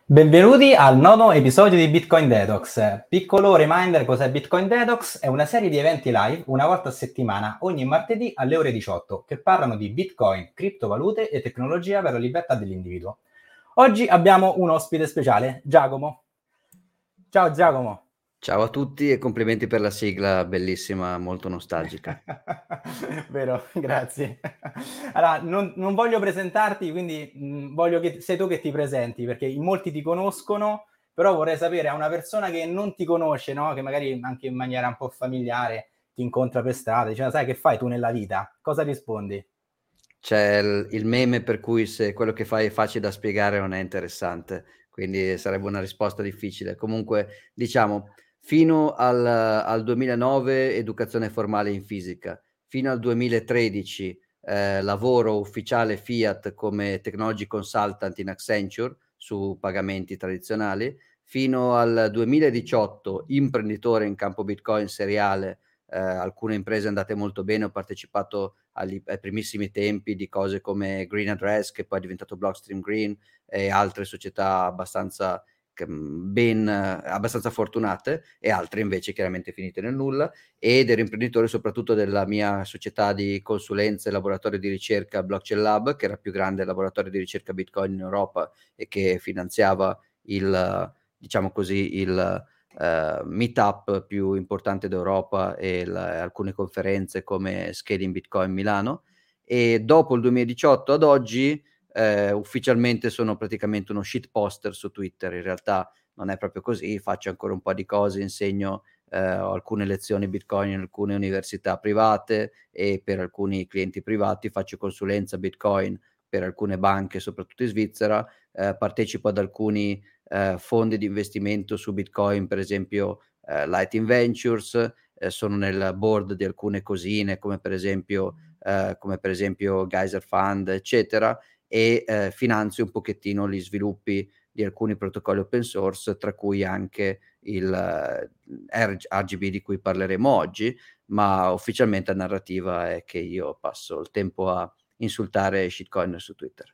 Benvenuti al nono episodio di Bitcoin Detox. Piccolo reminder, cos'è Bitcoin Detox? È una serie di eventi live una volta a settimana, ogni martedì alle ore 18, che parlano di Bitcoin, criptovalute e tecnologia per la libertà dell'individuo. Oggi abbiamo un ospite speciale, Giacomo. Ciao Giacomo. Ciao a tutti e complimenti per la sigla, bellissima, molto nostalgica. Vero, grazie. Allora, non voglio presentarti, quindi voglio che sei tu che ti presenti, perché in molti ti conoscono, però vorrei sapere a una persona che non ti conosce, no? Che magari anche in maniera un po' familiare ti incontra per strada, dice, sai che fai tu nella vita? Cosa rispondi? C'è il meme per cui se quello che fai è facile da spiegare non è interessante, quindi sarebbe una risposta difficile. Comunque, diciamo, fino al 2009 educazione formale in fisica, fino al 2013 lavoro ufficiale Fiat come technology consultant in Accenture su pagamenti tradizionali, fino al 2018 imprenditore in campo Bitcoin seriale. Alcune imprese andate molto bene, ho partecipato ai primissimi tempi di cose come Green Address, che poi è diventato Blockstream Green, e altre società abbastanza abbastanza fortunate, e altre invece chiaramente finite nel nulla. Ed ero imprenditore soprattutto della mia società di consulenza e laboratorio di ricerca Blockchain Lab, che era il più grande laboratorio di ricerca Bitcoin in Europa e che finanziava diciamo così, il meetup più importante d'Europa e alcune conferenze come Scaling Bitcoin Milano. E dopo il 2018 ad oggi ufficialmente sono praticamente uno shitposter su Twitter. In realtà non è proprio così, faccio ancora un po' di cose, insegno ho alcune lezioni Bitcoin in alcune università private e per alcuni clienti privati faccio consulenza Bitcoin per alcune banche, soprattutto in Svizzera, partecipo ad alcuni fondi di investimento su Bitcoin, per esempio Lighting Ventures, sono nel board di alcune cosine come per esempio Geyser Fund, eccetera, e finanzio un pochettino gli sviluppi di alcuni protocolli open source, tra cui anche il RGB di cui parleremo oggi, ma ufficialmente la narrativa è che io passo il tempo a insultare shitcoin su Twitter.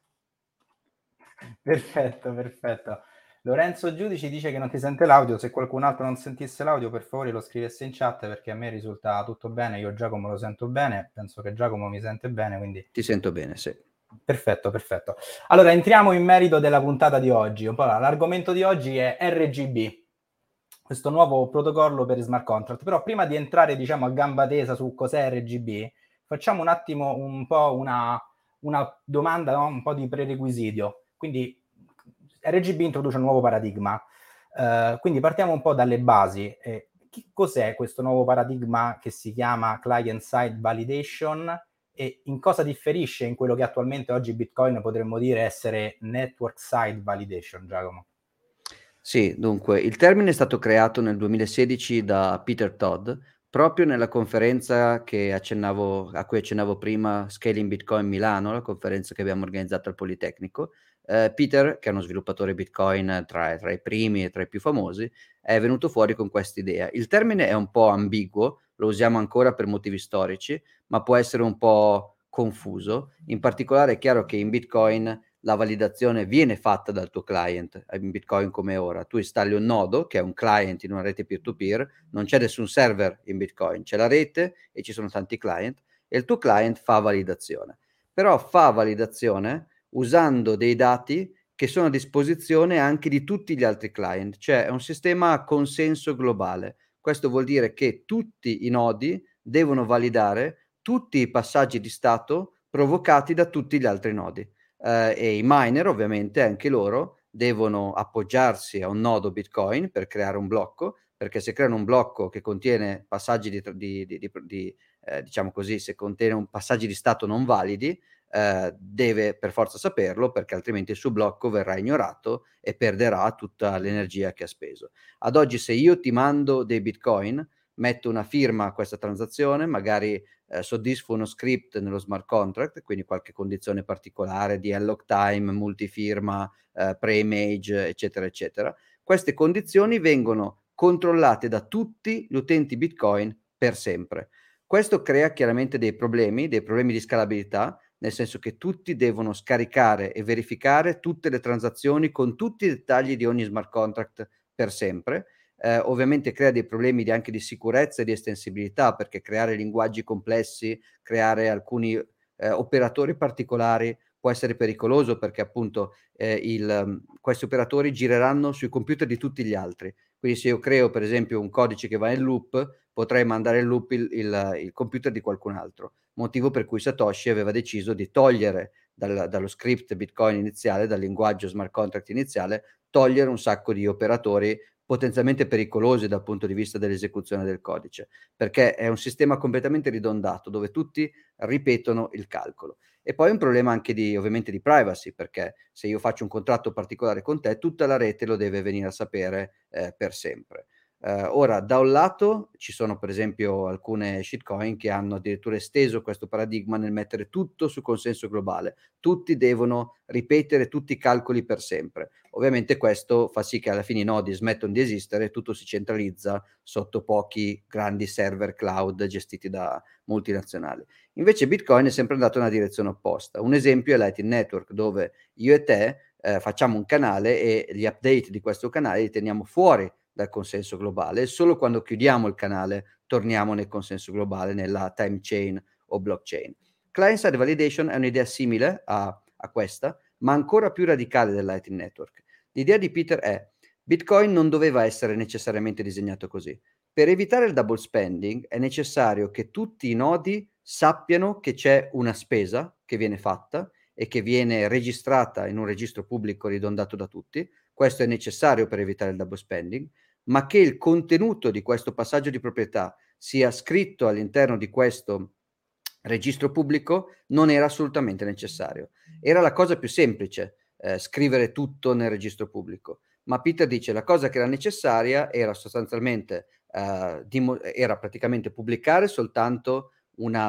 Perfetto, perfetto. Lorenzo Giudici dice che non ti sente l'audio, se qualcun altro non sentisse l'audio per favore lo scrivesse in chat perché a me risulta tutto bene, io Giacomo lo sento bene, penso che Giacomo mi sente bene, quindi Ti sento bene, sì. perfetto, perfetto. Allora entriamo in merito della puntata di oggi. L'argomento di oggi è RGB, questo nuovo protocollo per smart contract, però prima di entrare diciamo a gamba tesa su cos'è RGB, facciamo un attimo un po' una domanda, no? Un po' di prerequisito. Quindi RGB introduce un nuovo paradigma, quindi partiamo un po' dalle basi. Che cos'è questo nuovo paradigma che si chiama client-side validation e in cosa differisce in quello che attualmente oggi Bitcoin potremmo dire essere network-side validation, Giacomo? Sì, dunque, il termine è stato creato nel 2016 da Peter Todd, proprio nella conferenza a cui accennavo prima, Scaling Bitcoin Milano, la conferenza che abbiamo organizzato al Politecnico. Peter, che è uno sviluppatore Bitcoin tra i primi e tra i più famosi, è venuto fuori con questa idea. Il termine è un po' ambiguo, lo usiamo ancora per motivi storici, ma può essere un po' confuso. In particolare è chiaro che in Bitcoin la validazione viene fatta dal tuo client in Bitcoin come ora. Tu installi un nodo che è un client in una rete peer-to-peer, non c'è nessun server in Bitcoin, c'è la rete e ci sono tanti client e il tuo client fa validazione. Però fa validazione usando dei dati che sono a disposizione anche di tutti gli altri client, cioè è un sistema a consenso globale. Questo vuol dire che tutti i nodi devono validare tutti i passaggi di stato provocati da tutti gli altri nodi. E i miner ovviamente anche loro devono appoggiarsi a un nodo Bitcoin per creare un blocco, perché se creano un blocco che contiene passaggi diciamo così, se contiene passaggi di stato non validi, deve per forza saperlo, perché altrimenti il suo blocco verrà ignorato e perderà tutta l'energia che ha speso. Ad oggi se io ti mando dei Bitcoin, metto una firma a questa transazione, magari soddisfo uno script nello smart contract, quindi qualche condizione particolare di unlock time, multifirma, pre-image, eccetera, eccetera. Queste condizioni vengono controllate da tutti gli utenti Bitcoin per sempre. Questo crea chiaramente dei problemi di scalabilità, nel senso che tutti devono scaricare e verificare tutte le transazioni con tutti i dettagli di ogni smart contract per sempre. Ovviamente crea dei problemi anche di sicurezza e di estensibilità, perché creare linguaggi complessi, creare alcuni operatori particolari può essere pericoloso, perché appunto questi operatori gireranno sui computer di tutti gli altri. Quindi se io creo per esempio un codice che va in loop, potrei mandare in loop il computer di qualcun altro, motivo per cui Satoshi aveva deciso di togliere dallo script Bitcoin iniziale, dal linguaggio smart contract iniziale, togliere un sacco di operatori potenzialmente pericolosi dal punto di vista dell'esecuzione del codice, perché è un sistema completamente ridondato dove tutti ripetono il calcolo. E poi un problema anche ovviamente di privacy, perché se io faccio un contratto particolare con te, tutta la rete lo deve venire a sapere per sempre. Ora, da un lato ci sono per esempio alcune shitcoin che hanno addirittura esteso questo paradigma nel mettere tutto su consenso globale. Tutti devono ripetere tutti i calcoli per sempre. Ovviamente questo fa sì che alla fine i nodi smettono di esistere e tutto si centralizza sotto pochi grandi server cloud gestiti da multinazionali. Invece Bitcoin è sempre andato nella direzione opposta. Un esempio è Lightning Network, dove io e te facciamo un canale e gli update di questo canale li teniamo fuori dal consenso globale, e solo quando chiudiamo il canale torniamo nel consenso globale, nella time chain o blockchain. Client-side validation è un'idea simile a questa, ma ancora più radicale del Lightning Network. L'idea di Peter è: Bitcoin non doveva essere necessariamente disegnato così. Per evitare il double spending è necessario che tutti i nodi sappiano che c'è una spesa che viene fatta e che viene registrata in un registro pubblico ridondato da tutti. Questo è necessario per evitare il double spending, ma che il contenuto di questo passaggio di proprietà sia scritto all'interno di questo registro pubblico non era assolutamente necessario. Era la cosa più semplice, scrivere tutto nel registro pubblico. Ma Peter dice la cosa che era necessaria era sostanzialmente era praticamente pubblicare soltanto una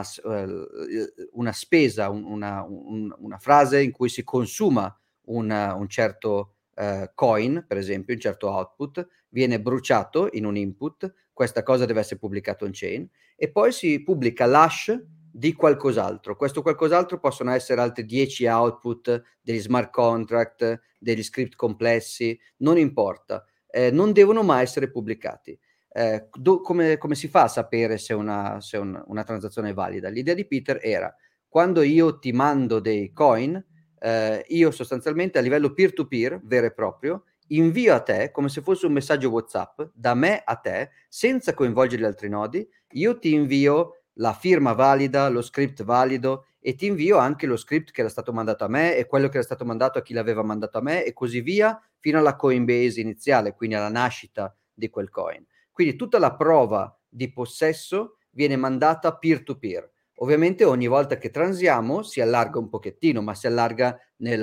spesa, una frase in cui si consuma un certo coin, per esempio, un certo output, viene bruciato in un input, questa cosa deve essere pubblicata on-chain, e poi si pubblica l'hash di qualcos'altro. Questo qualcos'altro possono essere altri 10 output, degli smart contract, degli script complessi, non importa, non devono mai essere pubblicati. Come si fa a sapere se una transazione è valida? L'idea di Peter era: quando io ti mando dei coin, io sostanzialmente a livello peer-to-peer, vero e proprio, invio a te, come se fosse un messaggio WhatsApp, da me a te, senza coinvolgere gli altri nodi, io ti invio la firma valida, lo script valido, e ti invio anche lo script che era stato mandato a me e quello che era stato mandato a chi l'aveva mandato a me, e così via, fino alla Coinbase iniziale, quindi alla nascita di quel coin. Quindi tutta la prova di possesso viene mandata peer-to-peer. Ovviamente ogni volta che transiamo si allarga un pochettino, ma si allarga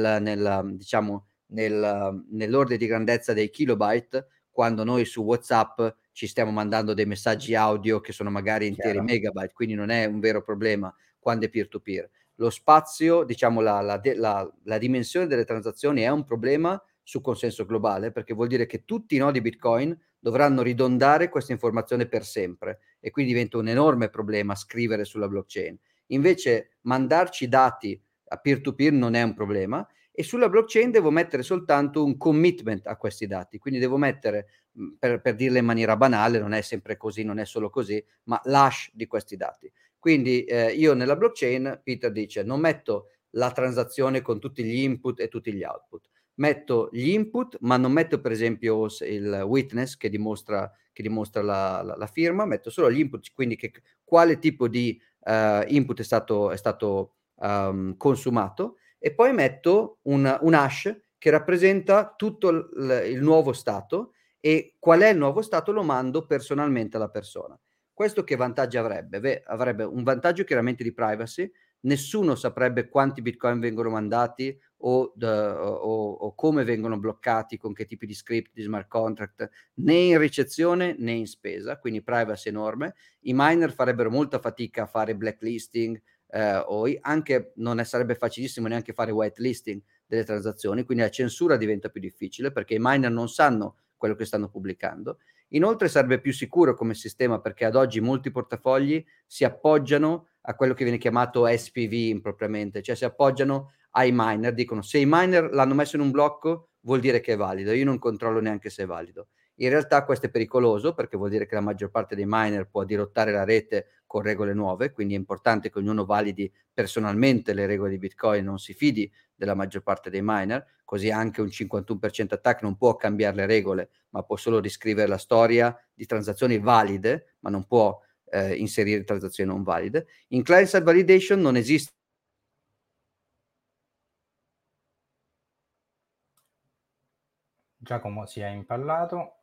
nell'ordine di grandezza dei kilobyte, quando noi su WhatsApp ci stiamo mandando dei messaggi audio che sono magari interi megabyte, quindi non è un vero problema quando è peer-to-peer. Lo spazio, diciamo la dimensione delle transazioni è un problema su consenso globale, perché vuol dire che tutti i nodi Bitcoin dovranno ridondare questa informazione per sempre, e quindi diventa un enorme problema scrivere sulla blockchain. Invece mandarci dati a peer-to-peer non è un problema, e sulla blockchain devo mettere soltanto un commitment a questi dati, quindi devo mettere, per dirla in maniera banale, non è sempre così, non è solo così, ma l'hash di questi dati. Quindi io nella blockchain, Peter dice, non metto la transazione con tutti gli input e tutti gli output, metto gli input, ma non metto per esempio il witness che dimostra la firma, metto solo gli input, quindi quale tipo di input è stato consumato, e poi metto un hash che rappresenta tutto il nuovo stato, e qual è il nuovo stato lo mando personalmente alla persona. Questo che vantaggi avrebbe? Beh, avrebbe un vantaggio chiaramente di privacy, nessuno saprebbe quanti bitcoin vengono mandati o come vengono bloccati, con che tipi di script, di smart contract, né in ricezione né in spesa, quindi privacy enorme. I miner farebbero molta fatica a fare blacklisting, anche non sarebbe facilissimo neanche fare whitelisting delle transazioni, quindi la censura diventa più difficile perché i miner non sanno quello che stanno pubblicando. Inoltre sarebbe più sicuro come sistema, perché ad oggi molti portafogli si appoggiano a quello che viene chiamato SPV impropriamente, cioè si appoggiano ai miner, dicono se i miner l'hanno messo in un blocco vuol dire che è valido, io non controllo neanche se è valido. In realtà questo è pericoloso perché vuol dire che la maggior parte dei miner può dirottare la rete con regole nuove, quindi è importante che ognuno validi personalmente le regole di Bitcoin, non si fidi della maggior parte dei miner, così anche un 51% attack non può cambiare le regole, ma può solo riscrivere la storia di transazioni valide, ma non può inserire transazioni non valide. In client-side validation non esiste. Giacomo si è impallato.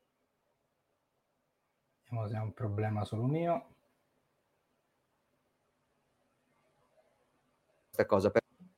Vediamo se è un problema solo mio. Questa cosa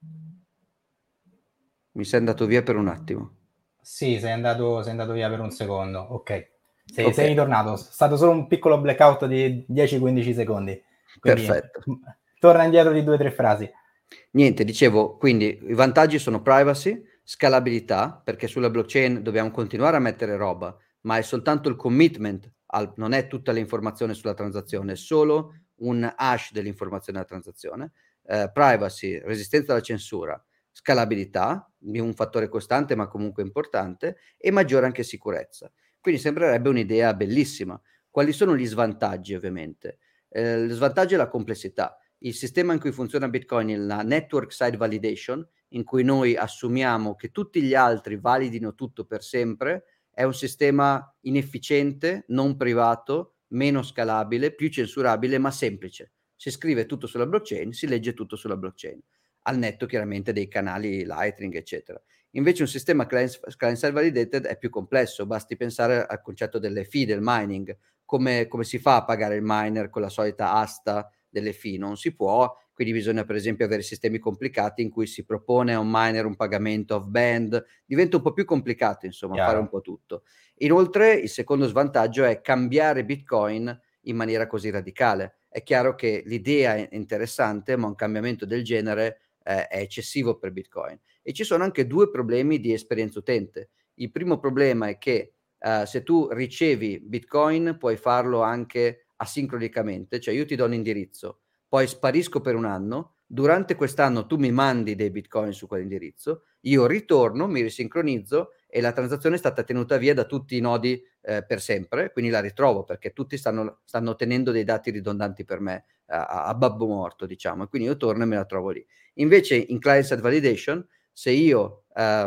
mi sei andato via per un attimo. Sì, sei andato via per un secondo. Ok. Sei Ok, ritornato. È stato solo un piccolo blackout di 10-15 secondi. Quindi perfetto. torna indietro di 2 o 3 frasi. Niente, dicevo, quindi i vantaggi sono privacy, scalabilità, perché sulla blockchain dobbiamo continuare a mettere roba, ma è soltanto il commitment, non è tutta l'informazione sulla transazione, è solo un hash dell'informazione della transazione. Privacy, resistenza alla censura, scalabilità, un fattore costante ma comunque importante, e maggiore anche sicurezza. Quindi sembrerebbe un'idea bellissima. Quali sono gli svantaggi, ovviamente? Lo svantaggio è la complessità. Il sistema in cui funziona Bitcoin, la network side validation, in cui noi assumiamo che tutti gli altri validino tutto per sempre, è un sistema inefficiente, non privato, meno scalabile, più censurabile, ma semplice. Si scrive tutto sulla blockchain, si legge tutto sulla blockchain, al netto chiaramente dei canali Lightning, eccetera. Invece un sistema client-side validated è più complesso, basti pensare al concetto delle fee del mining, come si fa a pagare il miner con la solita asta delle fee, non si può, quindi bisogna per esempio avere sistemi complicati in cui si propone a un miner un pagamento off band, diventa un po' più complicato insomma fare un po' tutto. Inoltre il secondo svantaggio è cambiare Bitcoin in maniera così radicale. È chiaro che l'idea è interessante, ma un cambiamento del genere è eccessivo per Bitcoin. E ci sono anche due problemi di esperienza utente. Il primo problema è che se tu ricevi Bitcoin puoi farlo anche asincronicamente, cioè io ti do un indirizzo, poi sparisco per un anno, durante quest'anno tu mi mandi dei Bitcoin su quell'indirizzo, io ritorno, mi risincronizzo e la transazione è stata tenuta via da tutti i nodi per sempre, quindi la ritrovo perché tutti stanno tenendo dei dati ridondanti per me a babbo morto, diciamo, e quindi io torno e me la trovo lì. Invece in client-side validation, se io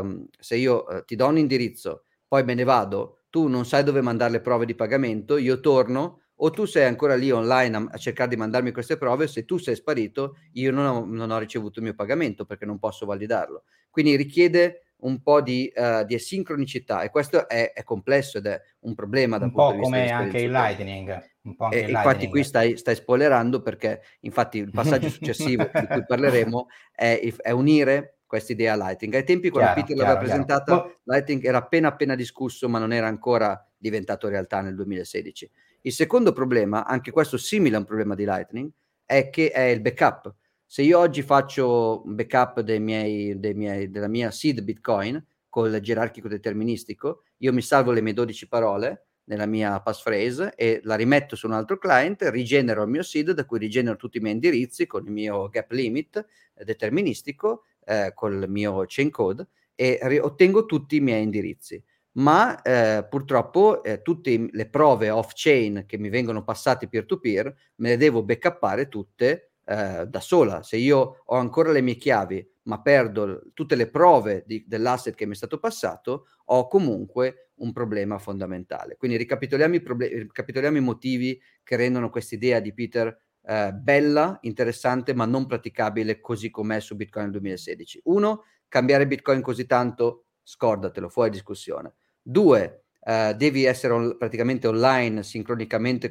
ti do un indirizzo, poi me ne vado, tu non sai dove mandare le prove di pagamento, io torno, o tu sei ancora lì online a cercare di mandarmi queste prove, se tu sei sparito io non ho ricevuto il mio pagamento perché non posso validarlo. Quindi richiede un po' di asincronicità e questo è complesso ed è un problema dal Un punto po' di vista come anche dell'esperienza il utente. Lightning. Un po' E anche il infatti qui Lightning. stai spoilerando perché infatti il passaggio successivo di cui parleremo è unire questa idea a Lightning. Ai tempi quando Peter l'aveva presentata, Lightning era appena discusso ma non era ancora diventato realtà nel 2016. Il secondo problema, anche questo simile a un problema di Lightning, è che è il backup. Se io oggi faccio un backup della mia seed Bitcoin col gerarchico deterministico, io mi salvo le mie 12 parole nella mia passphrase e la rimetto su un altro client, rigenero il mio seed da cui rigenero tutti i miei indirizzi con il mio gap limit deterministico, col mio chain code e ottengo tutti i miei indirizzi. Ma purtroppo tutte le prove off-chain che mi vengono passate peer-to-peer me le devo backuppare tutte da sola. Se io ho ancora le mie chiavi ma perdo tutte le prove dell'asset che mi è stato passato, ho comunque un problema fondamentale. Quindi ricapitoliamo i motivi che rendono questa idea di Peter bella, interessante, ma non praticabile così com'è su Bitcoin nel 2016. Uno, cambiare Bitcoin così tanto, scordatelo, fuori discussione. Due, devi essere praticamente online sincronicamente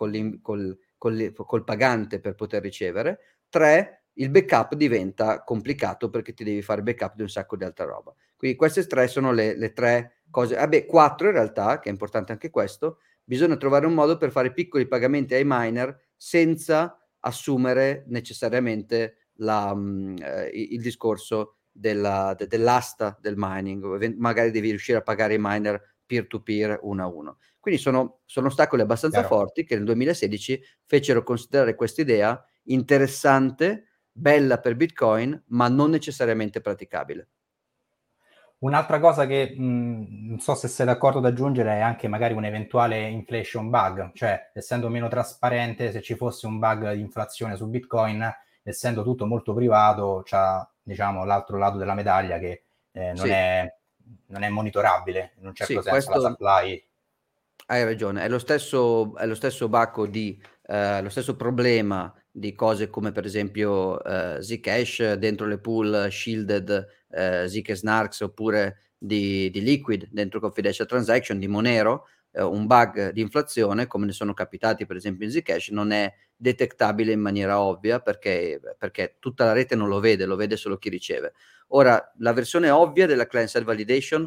col pagante per poter ricevere. Tre, il backup diventa complicato perché ti devi fare backup di un sacco di altra roba. Quindi queste tre sono le tre cose. Quattro in realtà, che è importante anche questo, bisogna trovare un modo per fare piccoli pagamenti ai miner senza assumere necessariamente il discorso dell'asta del mining. Magari devi riuscire a pagare i miner peer-to-peer uno a uno. Quindi sono ostacoli abbastanza forti che nel 2016 fecero considerare questa idea interessante, bella per Bitcoin, ma non necessariamente praticabile. Un'altra cosa che non so se sei d'accordo ad aggiungere è anche magari un eventuale inflation bug, cioè essendo meno trasparente, se ci fosse un bug di inflazione su Bitcoin, essendo tutto molto privato, c'ha diciamo l'altro lato della medaglia che non Sì, non è monitorabile in un certo sì, senso la questo supply. hai ragione, è lo stesso bacco di lo stesso problema di cose come per esempio, Zcash dentro le pool shielded, Zk e Snarks, oppure di Liquid dentro Confidential Transaction, di Monero. Un bug di inflazione, come ne sono capitati per esempio in Zcash, non è detectabile in maniera ovvia perché tutta la rete non lo vede solo chi riceve. Ora, la versione ovvia della client-side validation,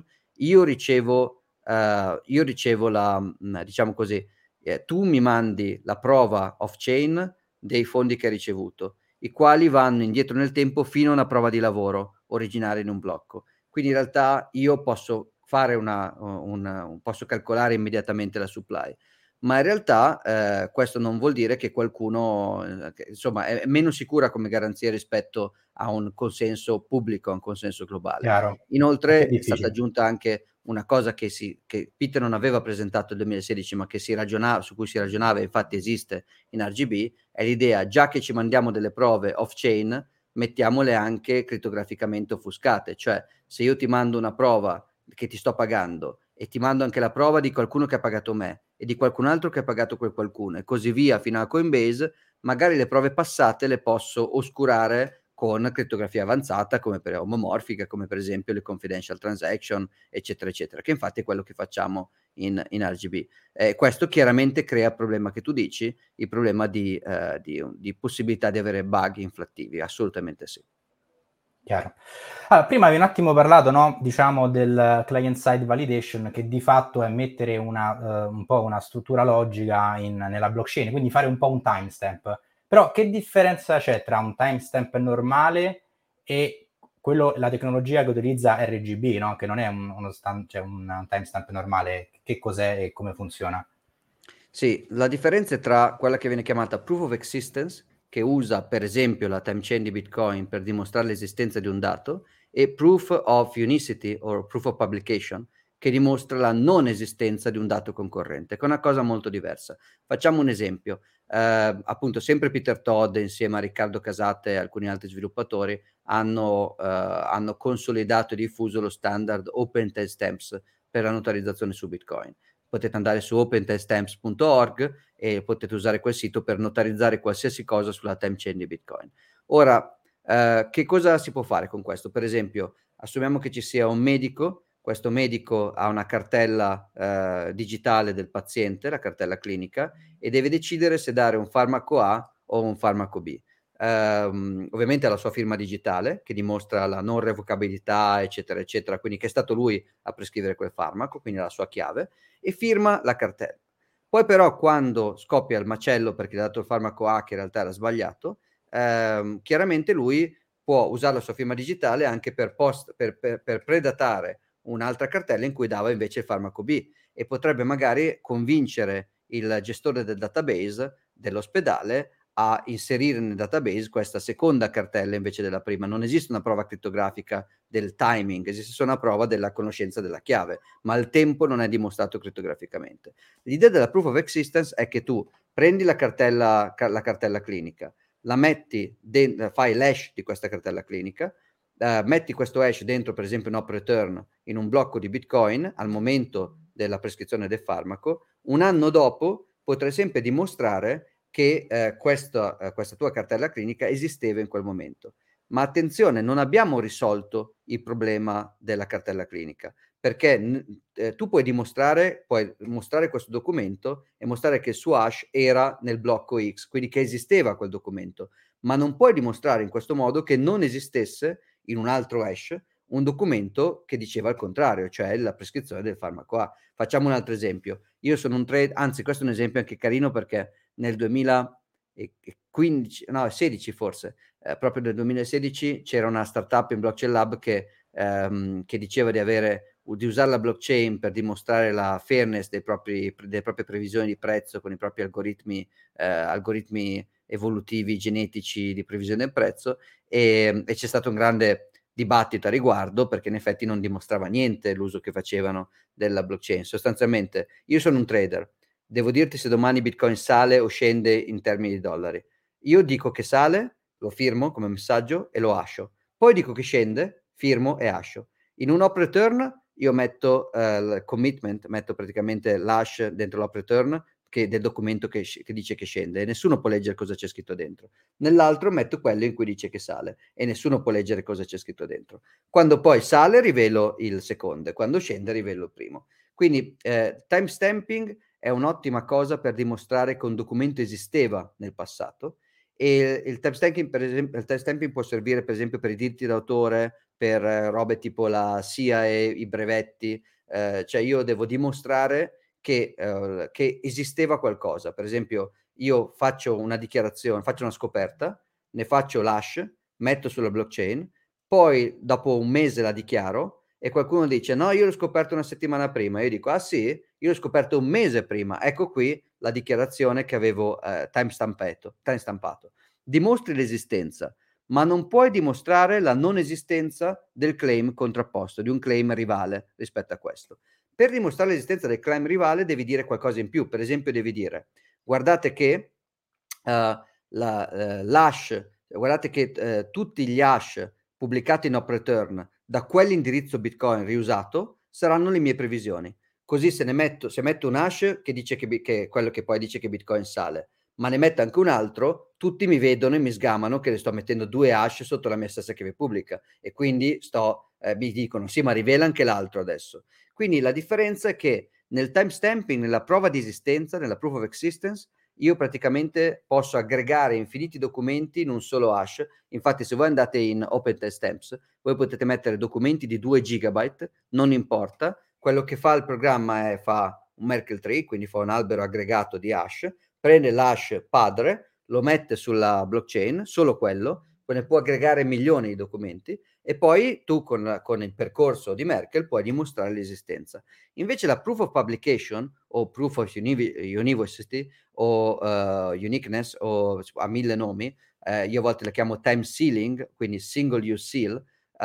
io ricevo diciamo così, tu mi mandi la prova off-chain dei fondi che hai ricevuto, i quali vanno indietro nel tempo fino a una prova di lavoro originaria in un blocco. Quindi in realtà io posso fare posso calcolare immediatamente la supply, ma in realtà questo non vuol dire che qualcuno, che, insomma, è meno sicura come garanzia rispetto a un consenso pubblico, a un consenso globale. Chiaro, perché è Inoltre è stata difficile. aggiunta anche una cosa che Peter non aveva presentato nel 2016, ma che su cui si ragionava e infatti esiste in RGB, è l'idea, già che ci mandiamo delle prove off-chain, mettiamole anche crittograficamente offuscate. Cioè, se io ti mando una prova che ti sto pagando e ti mando anche la prova di qualcuno che ha pagato me e di qualcun altro che ha pagato quel qualcuno e così via fino a Coinbase, magari le prove passate le posso oscurare con crittografia avanzata, come per omomorfica, come per esempio le confidential transaction, eccetera, eccetera, che infatti è quello che facciamo in RGB. Questo chiaramente crea il problema che tu dici, il problema di possibilità di avere bug inflattivi, assolutamente sì. Chiaro. Allora, prima avevi un attimo parlato, no, diciamo del client-side validation, che di fatto è mettere un po' una struttura logica nella blockchain, quindi fare un po' un timestamp. Però che differenza c'è tra un timestamp normale e la tecnologia che utilizza RGB, no? Che non è cioè un timestamp normale. Che cos'è e come funziona? Sì, la differenza è tra quella che viene chiamata proof of existence, che usa per esempio la time chain di Bitcoin per dimostrare l'esistenza di un dato, e proof of unicity o proof of publication, che dimostra la non esistenza di un dato concorrente, che è una cosa molto diversa. Facciamo un esempio. Appunto, sempre Peter Todd insieme a Riccardo Casate e alcuni altri sviluppatori hanno consolidato e diffuso lo standard Open Timestamps per la notarizzazione su Bitcoin. Potete andare su opentimestamps.org e potete usare quel sito per notarizzare qualsiasi cosa sulla time chain di Bitcoin. Ora, che cosa si può fare con questo? Per esempio, assumiamo che ci sia un medico, questo medico ha una cartella digitale del paziente, la cartella clinica, e deve decidere se dare un farmaco A o un farmaco B. Ovviamente ha la sua firma digitale che dimostra la non revocabilità, eccetera, eccetera, quindi che è stato lui a prescrivere quel farmaco, quindi la sua chiave, e firma la cartella. Poi però quando scoppia il macello perché gli ha dato il farmaco A che in realtà era sbagliato, chiaramente lui può usare la sua firma digitale anche per predatare un'altra cartella in cui dava invece il farmaco B, e potrebbe magari convincere il gestore del database dell'ospedale a inserire nel database questa seconda cartella invece della prima. Non esiste una prova crittografica del timing, esiste solo una prova della conoscenza della chiave, ma il tempo non è dimostrato crittograficamente. L'idea della proof of existence è che tu prendi la cartella clinica, la metti fai l'hash di questa cartella clinica, metti questo hash dentro per esempio un op return in un blocco di Bitcoin al momento della prescrizione del farmaco. Un anno dopo potrai sempre dimostrare che questa tua cartella clinica esisteva in quel momento. Ma attenzione, non abbiamo risolto il problema della cartella clinica, perché tu puoi mostrare questo documento e mostrare che il suo hash era nel blocco X, quindi che esisteva quel documento, ma non puoi dimostrare in questo modo che non esistesse in un altro hash un documento che diceva il contrario, cioè la prescrizione del farmaco A. Facciamo un altro esempio. Io sono un trade, anzi questo è un esempio anche carino perché nel 2015, no, 16 forse, proprio nel 2016 c'era una startup in Blockchain Lab che diceva di usare la blockchain per dimostrare la fairness delle proprie previsioni di prezzo con i propri algoritmi evolutivi, genetici di previsione del prezzo, e c'è stato un grande dibattito a riguardo, perché in effetti non dimostrava niente l'uso che facevano della blockchain. Sostanzialmente, io sono un trader, devo dirti se domani Bitcoin sale o scende in termini di dollari. Io dico che sale, lo firmo come messaggio e lo hasho. Poi dico che scende, firmo e hasho. In un op return io metto il commitment, metto praticamente l'hash dentro l'op return del documento che dice che scende, e nessuno può leggere cosa c'è scritto dentro. Nell'altro metto quello in cui dice che sale e nessuno può leggere cosa c'è scritto dentro. Quando poi sale rivelo il secondo, quando scende rivelo il primo. Quindi timestamping è un'ottima cosa per dimostrare che un documento esisteva nel passato, e il timestamping, per esempio, il timestamping può servire per esempio per i diritti d'autore, per robe tipo la SIA e i brevetti, cioè io devo dimostrare che esisteva qualcosa. Per esempio, io faccio una dichiarazione, faccio una scoperta, ne faccio l'hash, metto sulla blockchain, poi dopo un mese la dichiaro e qualcuno dice no, io l'ho scoperto una settimana prima. Io dico ah sì, io l'ho scoperto un mese prima. Ecco qui la dichiarazione che avevo timestampato. Dimostri l'esistenza, ma non puoi dimostrare la non esistenza del claim contrapposto, di un claim rivale rispetto a questo. Per dimostrare l'esistenza del claim rivale devi dire qualcosa in più. Per esempio devi dire guardate che l'hash, guardate che tutti gli hash pubblicati in op return da quell'indirizzo Bitcoin riusato saranno le mie previsioni. Così se metto un hash che dice che quello che poi dice che Bitcoin sale, ma ne metto anche un altro, tutti mi vedono e mi sgamano che le sto mettendo 2 hash sotto la mia stessa chiave pubblica, e quindi mi dicono sì, ma rivela anche l'altro adesso. Quindi la differenza è che nel timestamping, nella prova di esistenza, nella proof of existence, io praticamente posso aggregare infiniti documenti in un solo hash. Infatti se voi andate in OpenTimestamps, voi potete mettere documenti di 2 gigabyte, non importa, quello che fa il programma è fa un Merkle tree, quindi fa un albero aggregato di hash, prende l'hash padre, lo mette sulla blockchain, solo quello, ne può aggregare milioni di documenti, e poi tu con il percorso di Merkle puoi dimostrare l'esistenza. Invece la proof of publication o proof of univocity o uniqueness, o ha 1000 nomi, io a volte la chiamo time sealing, quindi single use seal,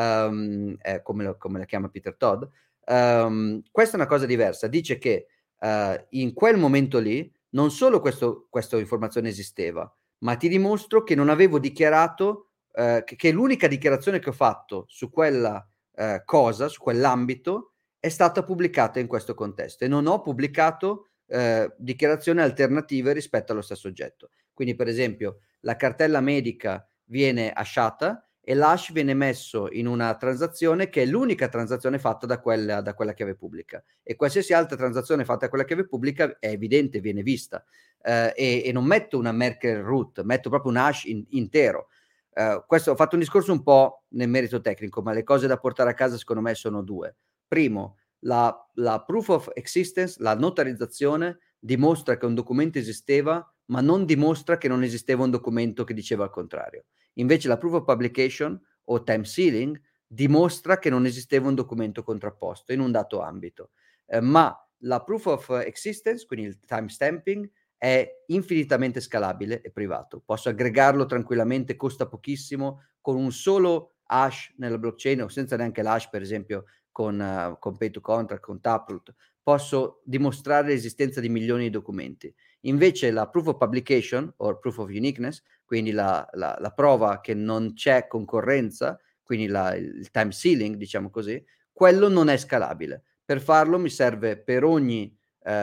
come la chiama Peter Todd. Questa è una cosa diversa, dice che in quel momento lì non solo questa informazione esisteva, ma ti dimostro che non avevo dichiarato, che l'unica dichiarazione che ho fatto su quella cosa, su quell'ambito, è stata pubblicata in questo contesto, e non ho pubblicato dichiarazioni alternative rispetto allo stesso oggetto. Quindi per esempio la cartella medica viene hashata e l'hash viene messo in una transazione che è l'unica transazione fatta da quella chiave pubblica, e qualsiasi altra transazione fatta da quella chiave pubblica è evidente, viene vista, e non metto una Merkle root, metto proprio un hash intero. Questo, ho fatto un discorso un po' nel merito tecnico, ma le cose da portare a casa secondo me sono due. Primo, la proof of existence, la notarizzazione, dimostra che un documento esisteva, ma non dimostra che non esisteva un documento che diceva il contrario. Invece la proof of publication o time sealing dimostra che non esisteva un documento contrapposto in un dato ambito. Ma la proof of existence, quindi il timestamping, è infinitamente scalabile e privato. Posso aggregarlo tranquillamente, costa pochissimo, con un solo hash nella blockchain, o senza neanche l'hash, per esempio con Pay to Contract, con Taproot, posso dimostrare l'esistenza di milioni di documenti. Invece la proof of publication o proof of uniqueness, quindi la prova che non c'è concorrenza, quindi il time sealing, diciamo così, quello non è scalabile. Per farlo mi serve per ogni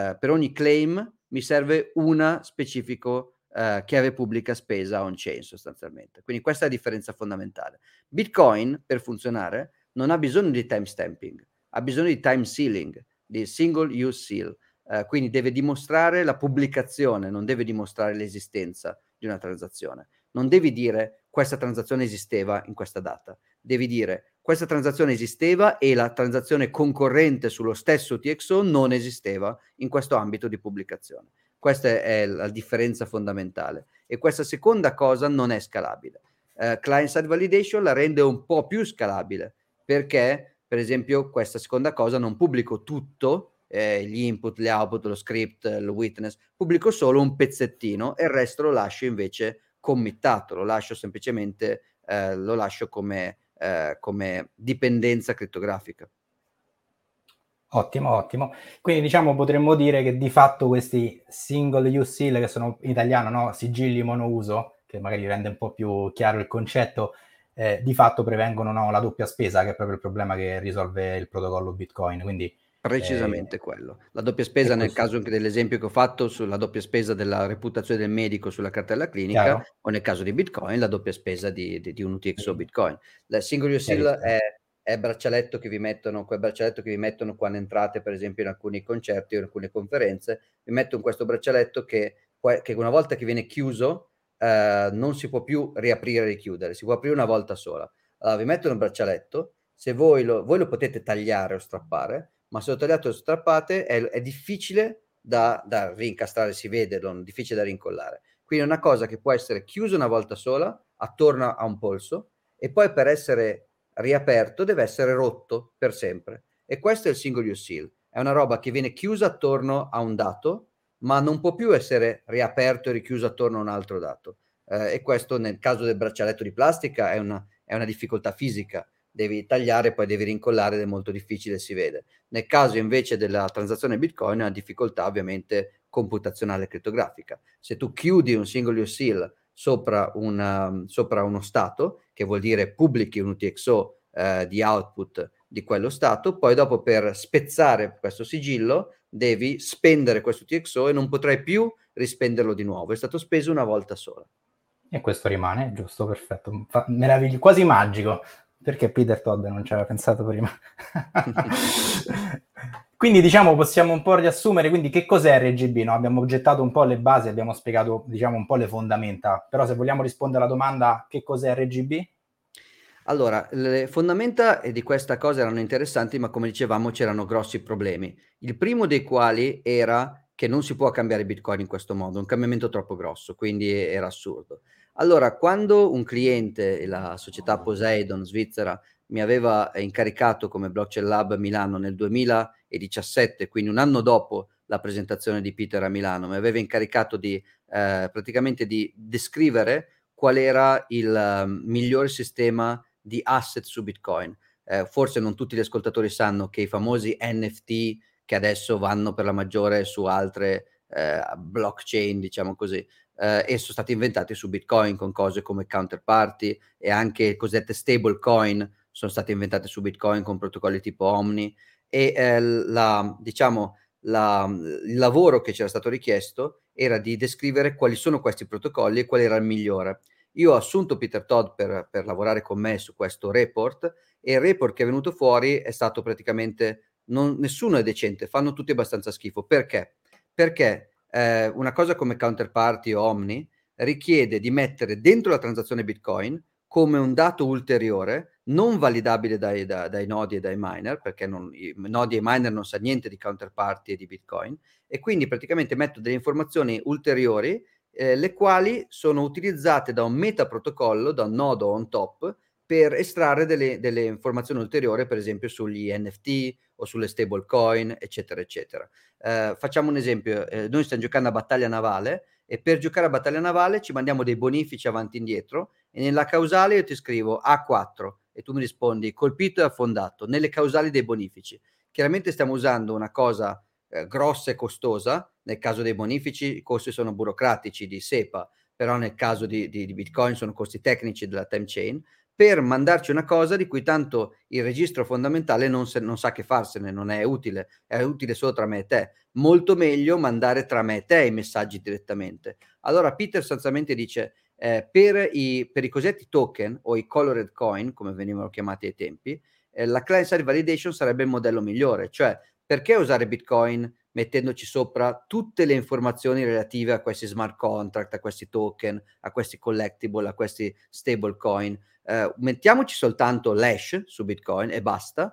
claim mi serve una specifico chiave pubblica spesa on-chain sostanzialmente. Quindi questa è la differenza fondamentale. Bitcoin, per funzionare, non ha bisogno di timestamping, ha bisogno di time sealing, di single use seal. Quindi deve dimostrare la pubblicazione, non deve dimostrare l'esistenza di una transazione. Non devi dire questa transazione esisteva in questa data, devi dire questa transazione esisteva e la transazione concorrente sullo stesso UTXO non esisteva in questo ambito di pubblicazione. Questa è la differenza fondamentale, e questa seconda cosa non è scalabile. Client-side validation la rende un po' più scalabile, perché per esempio questa seconda cosa non pubblico tutto, gli input, gli output, lo script, il witness, pubblico solo un pezzettino e il resto lo lascio invece committato, lo lascio semplicemente come dipendenza crittografica. Ottimo, ottimo. Quindi diciamo potremmo dire che di fatto questi single use seal, che sono in italiano, no? Sigilli monouso, che magari rende un po' più chiaro il concetto, di fatto prevengono, no, la doppia spesa, che è proprio il problema che risolve il protocollo Bitcoin. Quindi Precisamente quello. La doppia spesa, nel caso anche dell'esempio che ho fatto sulla doppia spesa della reputazione del medico sulla cartella clinica, chiaro? o nel caso di Bitcoin la doppia spesa di un UTXO Bitcoin. La single use seal è braccialetto che vi mettono, quel braccialetto che vi mettono quando entrate per esempio in alcuni concerti o in alcune conferenze, vi mettono questo braccialetto che una volta che viene chiuso non si può più riaprire e richiudere, si può aprire una volta sola. Allora vi mettono il braccialetto, se voi lo potete tagliare o strappare, ma se lo tagliate o strappate è difficile da rincastrare, si vede, difficile da rincollare. Quindi è una cosa che può essere chiusa una volta sola, attorno a un polso, e poi per essere riaperto deve essere rotto per sempre. E questo è il single use seal. È una roba che viene chiusa attorno a un dato, ma non può più essere riaperto e richiuso attorno a un altro dato. E questo nel caso del braccialetto di plastica è una difficoltà fisica. Devi tagliare, poi devi rincollare ed è molto difficile, si vede. Nel caso invece della transazione Bitcoin è una difficoltà ovviamente computazionale crittografica. Se tu chiudi un single use seal sopra uno stato, che vuol dire pubblichi un UTXO di output di quello stato, poi dopo per spezzare questo sigillo devi spendere questo UTXO e non potrai più rispenderlo di nuovo, è stato speso una volta sola. E questo rimane, giusto, perfetto. Meraviglioso, quasi magico, perché Peter Todd non ci aveva pensato prima. Quindi diciamo possiamo un po' riassumere, quindi che cos'è RGB? No? Abbiamo gettato un po' le basi, abbiamo spiegato diciamo un po' le fondamenta, però se vogliamo rispondere alla domanda che cos'è RGB? Allora, le fondamenta di questa cosa erano interessanti, ma come dicevamo c'erano grossi problemi. Il primo dei quali era che non si può cambiare Bitcoin in questo modo, un cambiamento troppo grosso, quindi era assurdo. Allora, quando un cliente, la società Poseidon svizzera, mi aveva incaricato come Blockchain Lab a Milano nel 2017, quindi un anno dopo la presentazione di Peter a Milano, mi aveva incaricato di praticamente di descrivere qual era il migliore sistema di asset su Bitcoin. Forse non tutti gli ascoltatori sanno che i famosi NFT, che adesso vanno per la maggiore su altre blockchain, diciamo così, e sono stati inventati su Bitcoin con cose come Counterparty, e anche cosiddette stable coin sono state inventate su Bitcoin con protocolli tipo Omni, e diciamo il lavoro che c'era stato richiesto era di descrivere quali sono questi protocolli e qual era il migliore. Io ho assunto Peter Todd per lavorare con me su questo report, e il report che è venuto fuori è stato praticamente nessuno è decente, fanno tutti abbastanza schifo. Perché? Perché una cosa come Counterparty o Omni richiede di mettere dentro la transazione Bitcoin come un dato ulteriore non validabile dai nodi e dai miner, perché i nodi e i miner non sa niente di Counterparty e di Bitcoin, e quindi praticamente metto delle informazioni ulteriori, le quali sono utilizzate da un metaprotocollo, da un nodo on top, per estrarre delle informazioni ulteriori, per esempio sugli NFT o sulle stablecoin, eccetera, eccetera. Facciamo un esempio, noi stiamo giocando a battaglia navale, e per giocare a battaglia navale ci mandiamo dei bonifici avanti e indietro, e nella causale io ti scrivo A4 e tu mi rispondi colpito e affondato, nelle causali dei bonifici. Chiaramente stiamo usando una cosa grossa e costosa. Nel caso dei bonifici i costi sono burocratici di SEPA, però nel caso di Bitcoin sono costi tecnici della time chain, per mandarci una cosa di cui tanto il registro fondamentale non sa che farsene, non è utile solo tra me e te. Molto meglio mandare tra me e te i messaggi direttamente. Allora Peter sostanzialmente dice per i cosiddetti token o i colored coin, come venivano chiamati ai tempi, la client-side validation sarebbe il modello migliore, cioè perché usare Bitcoin mettendoci sopra tutte le informazioni relative a questi smart contract, a questi token, a questi collectible, a questi stablecoin? Mettiamoci soltanto l'hash su Bitcoin e basta,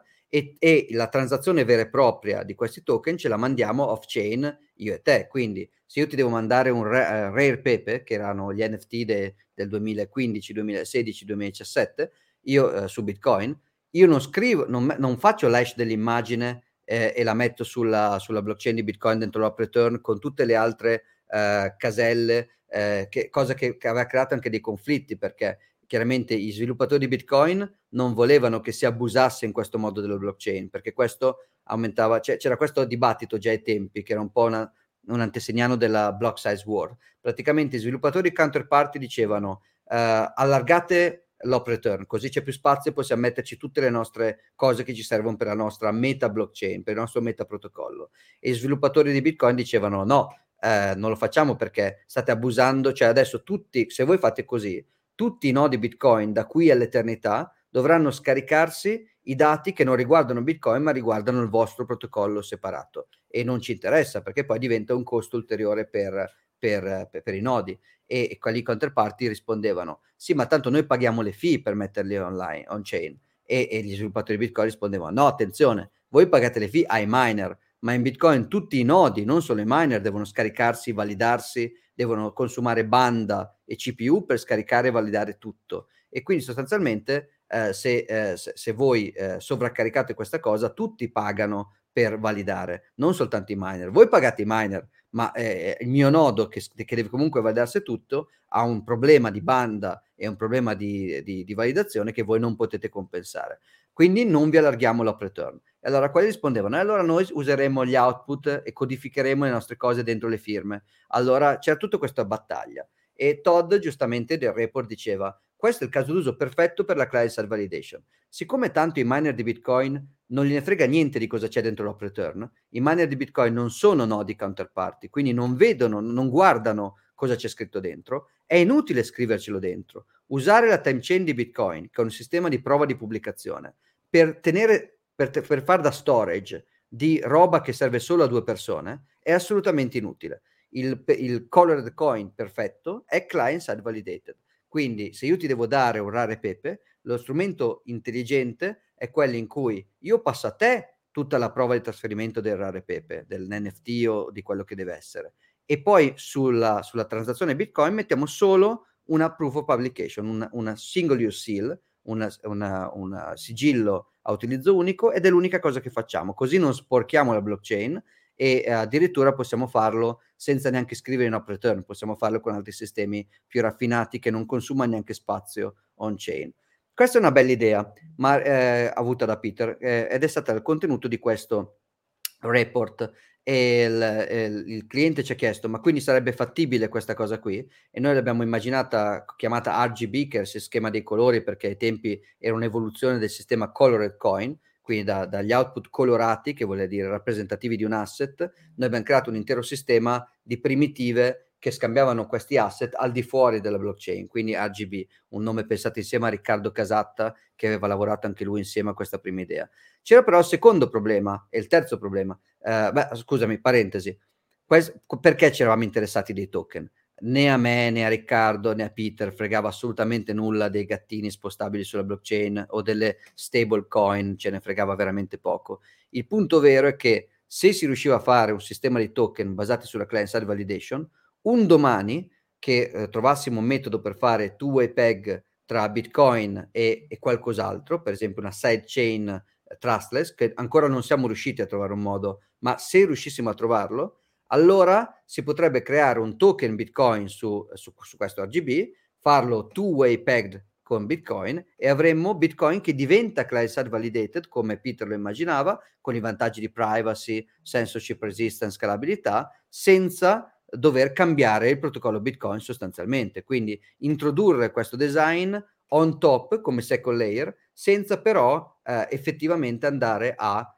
e la transazione vera e propria di questi token ce la mandiamo off-chain io e te. Quindi se io ti devo mandare un Rare Pepe, che erano gli NFT del 2015, 2016, 2017, io su Bitcoin, io non scrivo, non faccio l'hash dell'immagine e la metto sulla blockchain di Bitcoin dentro l'op return con tutte le altre caselle cosa che aveva creato anche dei conflitti, perché chiaramente gli sviluppatori di Bitcoin non volevano che si abusasse in questo modo dello blockchain, perché questo aumentava, c'era questo dibattito già ai tempi, che era un po' un antesignano della block size war. Praticamente i sviluppatori counterparty dicevano allargate l'op return, così c'è più spazio e possiamo metterci tutte le nostre cose che ci servono per la nostra meta blockchain, per il nostro meta protocollo. E gli sviluppatori di Bitcoin dicevano no, non lo facciamo perché state abusando, cioè adesso tutti, se voi fate così, tutti i nodi Bitcoin da qui all'eternità dovranno scaricarsi i dati che non riguardano Bitcoin ma riguardano il vostro protocollo separato, e non ci interessa perché poi diventa un costo ulteriore per i nodi. E quelli counterparty rispondevano sì, ma tanto noi paghiamo le fee per metterli online, on chain, e gli sviluppatori di Bitcoin rispondevano no, attenzione, voi pagate le fee ai miner, ma in Bitcoin tutti i nodi, non solo i miner, devono scaricarsi, validarsi, devono consumare banda e CPU per scaricare e validare tutto. E quindi sostanzialmente se voi sovraccaricate questa cosa, tutti pagano per validare, non soltanto i miner. Voi pagate i miner, ma il mio nodo che deve comunque validarsi tutto ha un problema di banda e un problema di validazione che voi non potete compensare. Quindi non vi allarghiamo l'op return. E allora quelli rispondevano, allora noi useremo gli output e codificheremo le nostre cose dentro le firme. Allora c'era tutta questa battaglia. E Todd giustamente del report diceva, questo è il caso d'uso perfetto per la client-side validation. Siccome tanto i miner di Bitcoin non gliene frega niente di cosa c'è dentro l'op return, i miner di Bitcoin non sono nodi counterparty, quindi non vedono, non guardano cosa c'è scritto dentro, è inutile scrivercelo dentro. Usare la time chain di Bitcoin, che è un sistema di prova di pubblicazione, per far da storage di roba che serve solo a 2 persone, è assolutamente inutile. Il colored coin perfetto è client side validated. Quindi se io ti devo dare un rare pepe, lo strumento intelligente è quello in cui io passo a te tutta la prova di trasferimento del rare pepe, dell'NFT o di quello che deve essere. E poi sulla transazione Bitcoin mettiamo solo una proof of publication, una single use seal, un sigillo a utilizzo unico, ed è l'unica cosa che facciamo. Così non sporchiamo la blockchain e addirittura possiamo farlo senza neanche scrivere in op return, possiamo farlo con altri sistemi più raffinati che non consumano neanche spazio on-chain. Questa è una bella idea, ma avuta da Peter, ed è stata il contenuto di questo report. E il cliente ci ha chiesto, ma quindi sarebbe fattibile questa cosa qui? E noi l'abbiamo immaginata chiamata RGB, che è il sistema dei colori, perché ai tempi era un'evoluzione del sistema colored coin, quindi dagli output colorati, che vuol dire rappresentativi di un asset. Noi abbiamo creato un intero sistema di primitive che scambiavano questi asset al di fuori della blockchain, quindi RGB, un nome pensato insieme a Riccardo Casatta, che aveva lavorato anche lui insieme a questa prima idea. C'era però il secondo problema e il terzo problema. Scusami, parentesi. Perché ci eravamo interessati dei token? Né a me, né a Riccardo, né a Peter fregava assolutamente nulla dei gattini spostabili sulla blockchain o delle stable coin, ce ne fregava veramente poco. Il punto vero è che se si riusciva a fare un sistema di token basati sulla client-side validation, un domani che trovassimo un metodo per fare two-way peg tra Bitcoin e qualcos'altro, per esempio una sidechain trustless, che ancora non siamo riusciti a trovare un modo, ma se riuscissimo a trovarlo, allora si potrebbe creare un token Bitcoin su questo RGB, farlo two-way pegged con Bitcoin, e avremmo Bitcoin che diventa client-side validated, come Peter lo immaginava, con i vantaggi di privacy, censorship resistance, scalabilità, senza dover cambiare il protocollo Bitcoin sostanzialmente. Quindi introdurre questo design on top come second layer, senza però effettivamente andare a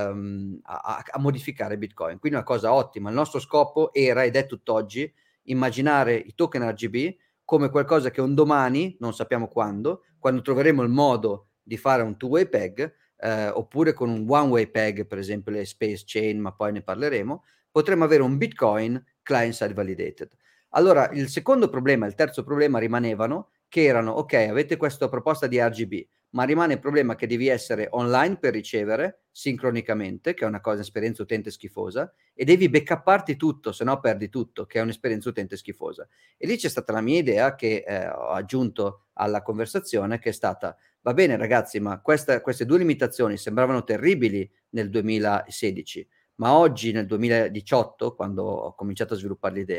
modificare Bitcoin. Quindi una cosa ottima. Il nostro scopo era, ed è tutt'oggi, immaginare i token RGB come qualcosa che un domani, non sappiamo quando troveremo il modo di fare un two-way peg, oppure con un one-way peg, per esempio le space chain, ma poi ne parleremo, potremo avere un Bitcoin client-side validated. Allora, il secondo problema e il terzo problema rimanevano, che erano, ok, avete questa proposta di RGB, ma rimane il problema che devi essere online per ricevere sincronicamente, che è una cosa, esperienza utente schifosa, e devi backupparti tutto, se no perdi tutto, che è un'esperienza utente schifosa. E lì c'è stata la mia idea che ho aggiunto alla conversazione, che è stata, va bene ragazzi, ma queste due limitazioni sembravano terribili nel 2016, ma oggi nel 2018, quando ho cominciato a sviluppare l'idea,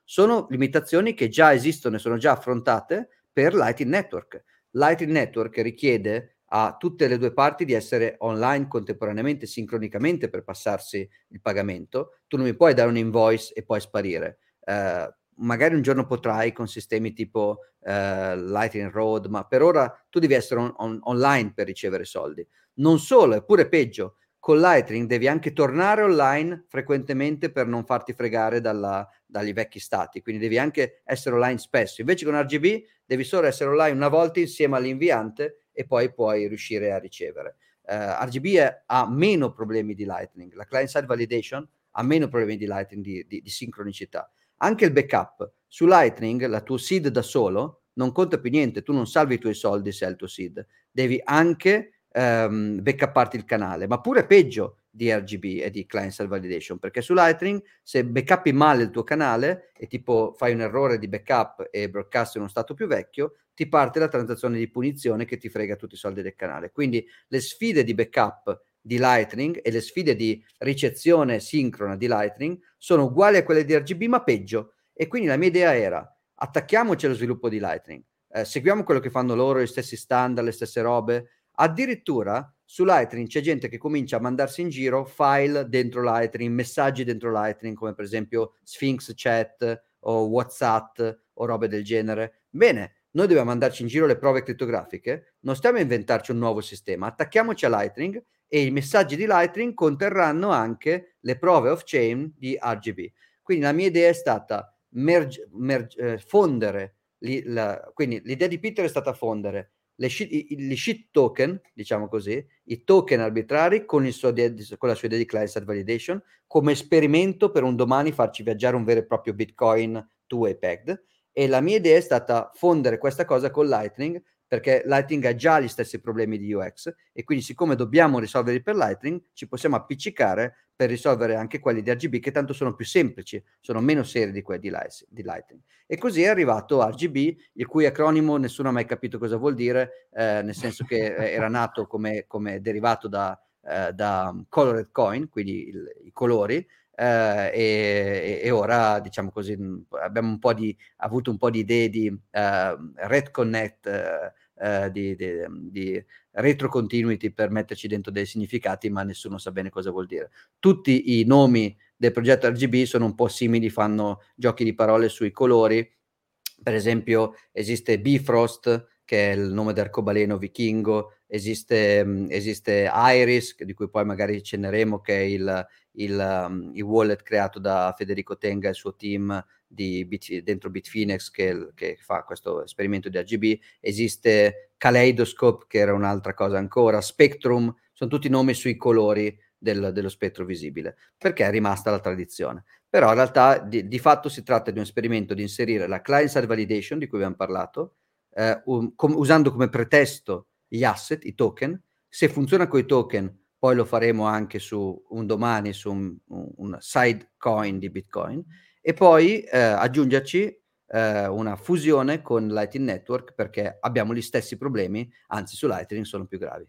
sono limitazioni che già esistono e sono già affrontate per Lightning Network. Lightning Network richiede a tutte le due parti di essere online contemporaneamente, sincronicamente per passarsi il pagamento. Tu non mi puoi dare un invoice e poi sparire. Magari un giorno potrai con sistemi tipo Lightning Road, ma per ora tu devi essere online per ricevere soldi. Non solo, è pure peggio. Con Lightning devi anche tornare online frequentemente per non farti fregare dagli vecchi stati, quindi devi anche essere online spesso. Invece con RGB devi solo essere online una volta insieme all'inviante e poi puoi riuscire a ricevere. RGB ha meno problemi di Lightning, la client-side validation ha meno problemi di Lightning di sincronicità. Anche il backup su Lightning, la tua seed da solo non conta più niente, tu non salvi i tuoi soldi se è il tuo seed, devi anche backupparti il canale, ma pure peggio di RGB e di client-side validation, perché su Lightning se backuppi male il tuo canale e tipo fai un errore di backup e broadcast in uno stato più vecchio, ti parte la transazione di punizione che ti frega tutti i soldi del canale. Quindi le sfide di backup di Lightning e le sfide di ricezione sincrona di Lightning sono uguali a quelle di RGB ma peggio, e quindi la mia idea era attacchiamoci allo sviluppo di Lightning, seguiamo quello che fanno loro, gli stessi standard, le stesse robe. Addirittura su Lightning c'è gente che comincia a mandarsi in giro file dentro Lightning, messaggi dentro Lightning, come per esempio Sphinx Chat o WhatsApp o robe del genere. Bene, noi dobbiamo mandarci in giro le prove crittografiche, non stiamo a inventarci un nuovo sistema, attacchiamoci a Lightning e i messaggi di Lightning conterranno anche le prove off-chain di RGB. Quindi la mia idea è stata fondere, quindi l'idea di Peter è stata fondere gli shit token, diciamo così, i token arbitrari con la sua idea di client-side validation, come esperimento per un domani farci viaggiare un vero e proprio Bitcoin two-way pegged. E la mia idea è stata fondere questa cosa con Lightning, perché Lightning ha già gli stessi problemi di UX e quindi siccome dobbiamo risolverli per Lightning, ci possiamo appiccicare per risolvere anche quelli di RGB, che tanto sono più semplici, sono meno seri di quelli di Lightning. E così è arrivato RGB, il cui acronimo nessuno ha mai capito cosa vuol dire, nel senso che era nato come derivato da colored coin, quindi i colori, e ora, diciamo così, abbiamo avuto un po' di idee di Red Connect, di retro continuity per metterci dentro dei significati, ma nessuno sa bene cosa vuol dire. Tutti i nomi del progetto RGB sono un po' simili, fanno giochi di parole sui colori. Per esempio esiste Bifrost, che è il nome d'arcobaleno vichingo, esiste Iris, di cui poi magari cenneremo, che è il wallet creato da Federico Tenga e il suo team dentro Bitfinex che fa questo esperimento di RGB. Esiste Kaleidoscope, che era un'altra cosa ancora, Spectrum, sono tutti nomi sui colori dello spettro visibile, perché è rimasta la tradizione. Però in realtà di fatto si tratta di un esperimento di inserire la client-side validation di cui abbiamo parlato, usando come pretesto gli asset, i token. Se funziona con i token, poi lo faremo anche un domani su un side coin di Bitcoin, e poi aggiungerci una fusione con Lightning Network, perché abbiamo gli stessi problemi, anzi su Lightning sono più gravi.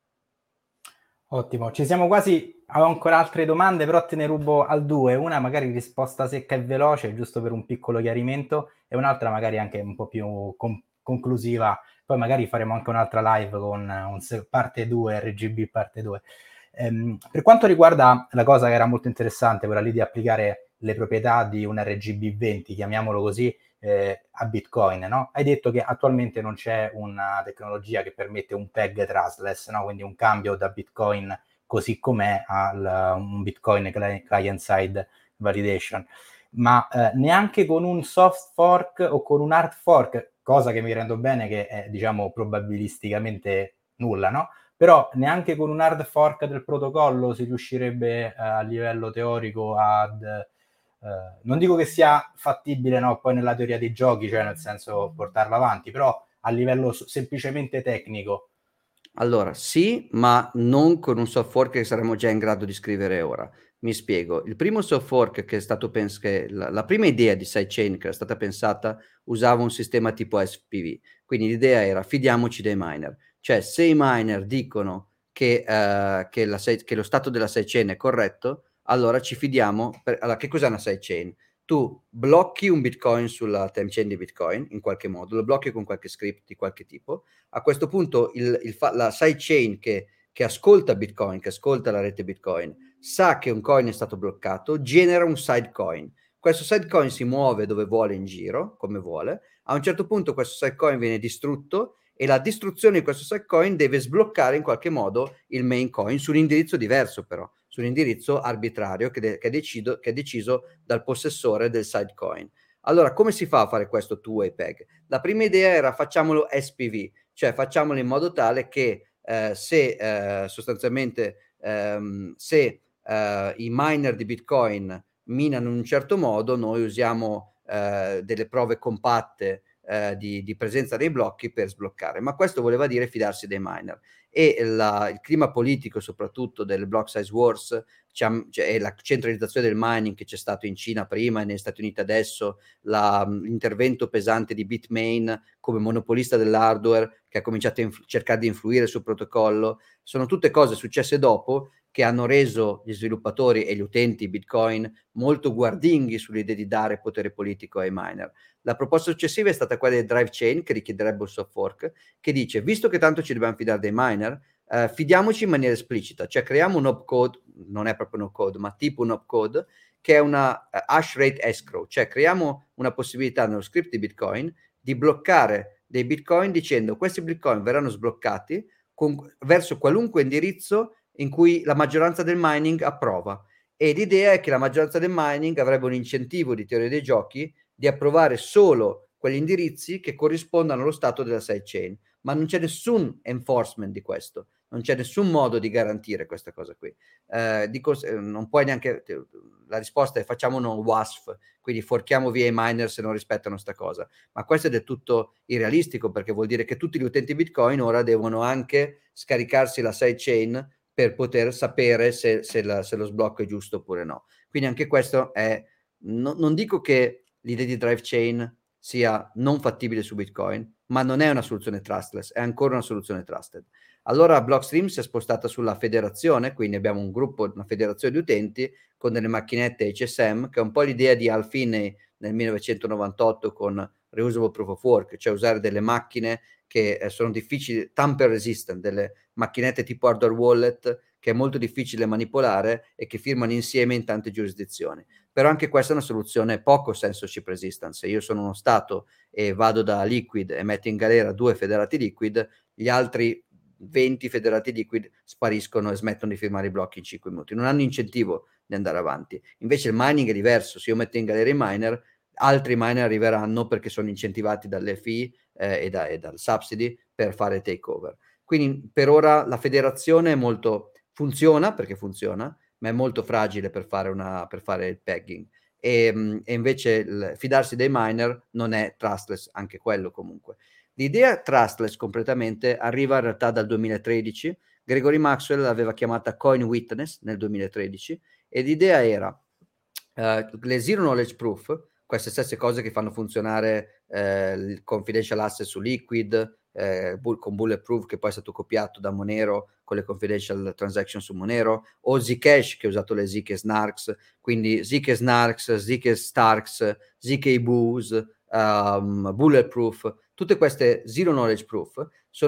Ottimo, ci siamo quasi, avevo ancora altre domande, però te ne rubo al due, una magari risposta secca e veloce, giusto per un piccolo chiarimento, e un'altra magari anche un po' più conclusiva, poi magari faremo anche un'altra live con parte 2, RGB parte 2. Per quanto riguarda la cosa che era molto interessante, quella lì di applicare le proprietà di un RGB20, chiamiamolo così, a Bitcoin, no? Hai detto che attualmente non c'è una tecnologia che permette un peg trustless, no? Quindi un cambio da Bitcoin così com'è a un Bitcoin client-side validation. Ma neanche con un soft fork o con un hard fork, cosa che mi rendo bene che è, diciamo, probabilisticamente nulla, no? Però neanche con un hard fork del protocollo si riuscirebbe a livello teorico ad non dico che sia fattibile, no, poi nella teoria dei giochi, cioè nel senso portarlo avanti, però a livello semplicemente tecnico. Allora, sì, ma non con un soft fork che saremmo già in grado di scrivere ora. Mi spiego. Il primo soft fork che è stato la prima idea di sidechain che era stata pensata usava un sistema tipo SPV. Quindi l'idea era fidiamoci dei miner. Cioè, se i miner dicono che lo stato della sidechain è corretto, allora ci fidiamo. Allora, che cos'è una sidechain? tu blocchi un Bitcoin sulla time chain di Bitcoin in qualche modo, lo blocchi con qualche script di qualche tipo. A questo punto la sidechain che ascolta Bitcoin, che ascolta la rete Bitcoin, sa che un coin è stato bloccato, genera un sidecoin. Questo sidecoin si muove dove vuole in giro, come vuole. A un certo punto questo sidecoin viene distrutto e la distruzione di questo sidecoin deve sbloccare in qualche modo il main coin su un indirizzo diverso, però su un indirizzo arbitrario che è deciso dal possessore del sidecoin. Allora, come si fa a fare questo two-way peg? La prima idea era facciamolo SPV, cioè facciamolo in modo tale che sostanzialmente se i miner di Bitcoin minano in un certo modo, noi usiamo delle prove compatte di presenza dei blocchi per sbloccare, ma questo voleva dire fidarsi dei miner. E il clima politico soprattutto del block size wars e la centralizzazione del mining che c'è stato in Cina prima e negli Stati Uniti adesso, l'intervento pesante di Bitmain come monopolista dell'hardware che ha cominciato a cercare di influire sul protocollo, sono tutte cose successe dopo che hanno reso gli sviluppatori e gli utenti Bitcoin molto guardinghi sull'idea di dare potere politico ai miner. La proposta successiva è stata quella del drive chain, che richiederebbe un soft fork, che dice, visto che tanto ci dobbiamo fidare dei miner, fidiamoci in maniera esplicita, cioè creiamo un opcode, non è proprio un opcode, ma tipo un opcode, che è una hash rate escrow, cioè creiamo una possibilità nello script di Bitcoin di bloccare dei Bitcoin dicendo questi Bitcoin verranno sbloccati verso qualunque indirizzo in cui la maggioranza del mining approva. E l'idea è che la maggioranza del mining avrebbe un incentivo di teoria dei giochi di approvare solo quegli indirizzi che corrispondano allo stato della sidechain, ma non c'è nessun enforcement di questo, non c'è nessun modo di garantire questa cosa qui. Non puoi neanche, la risposta è facciamo un WASF, quindi forchiamo via i miner se non rispettano sta cosa, ma questo è del tutto irrealistico perché vuol dire che tutti gli utenti Bitcoin ora devono anche scaricarsi la sidechain per poter sapere se lo sblocco è giusto oppure no. Quindi anche questo è, non dico che l'idea di drive chain sia non fattibile su Bitcoin, ma non è una soluzione trustless, è ancora una soluzione trusted. Allora Blockstream si è spostata sulla federazione, quindi abbiamo un gruppo, una federazione di utenti con delle macchinette HSM, che è un po' l'idea di Hal Finney nel 1998 con Reusable Proof of Work, cioè usare delle macchine che sono difficili, tamper resistant, delle macchinette tipo hardware wallet che è molto difficile manipolare e che firmano insieme in tante giurisdizioni. Però anche questa è una soluzione poco censorship resistant. Se io sono uno Stato e vado da Liquid e metto in galera 2 federati Liquid, gli altri 20 federati Liquid spariscono e smettono di firmare i blocchi in 5 minuti. Non hanno incentivo di andare avanti. Invece il mining è diverso. Se io metto in galera i miner, altri miner arriveranno perché sono incentivati dalle fee e dal subsidy per fare takeover. Quindi per ora la federazione è molto funziona perché funziona, ma è molto fragile per fare il pegging. E invece fidarsi dei miner non è trustless, anche quello comunque. L'idea trustless completamente arriva in realtà dal 2013. Gregory Maxwell l'aveva chiamata Coin Witness nel 2013 e l'idea era le zero knowledge proof, queste stesse cose che fanno funzionare il confidential asset su Liquid, con Bulletproof che poi è stato copiato da Monero con le confidential transaction su Monero, o Zcash che ha usato le ZK Snarks, quindi ZK Snarks, ZK Starks, ZK Booz, Bulletproof, tutte queste zero knowledge proof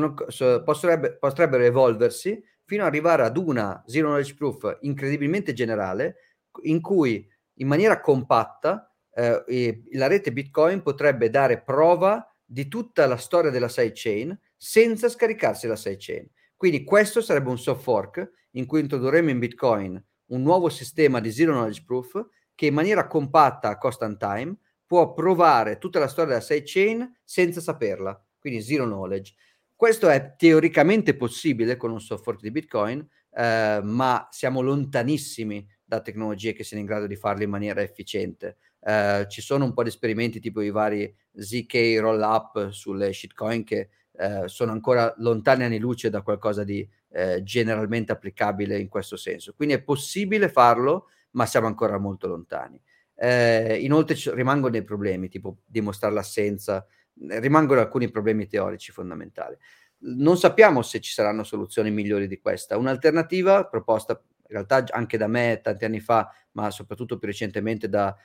potrebbero evolversi fino ad arrivare ad una zero knowledge proof incredibilmente generale in cui in maniera compatta la rete Bitcoin potrebbe dare prova di tutta la storia della sidechain senza scaricarsi la sidechain. Quindi questo sarebbe un soft fork in cui introdurremo in Bitcoin un nuovo sistema di zero knowledge proof che in maniera compatta a cost and time può provare tutta la storia della sidechain senza saperla, quindi zero knowledge. Questo è teoricamente possibile con un soft fork di Bitcoin, ma siamo lontanissimi da tecnologie che siano in grado di farlo in maniera efficiente. Ci sono un po' di esperimenti tipo i vari ZK roll-up sulle shitcoin che sono ancora lontani anni luce da qualcosa di generalmente applicabile in questo senso. Quindi è possibile farlo, ma siamo ancora molto lontani. Inoltre rimangono dei problemi, tipo dimostrare l'assenza, rimangono alcuni problemi teorici fondamentali. Non sappiamo se ci saranno soluzioni migliori di questa. Un'alternativa proposta in realtà anche da me tanti anni fa, ma soprattutto più recentemente da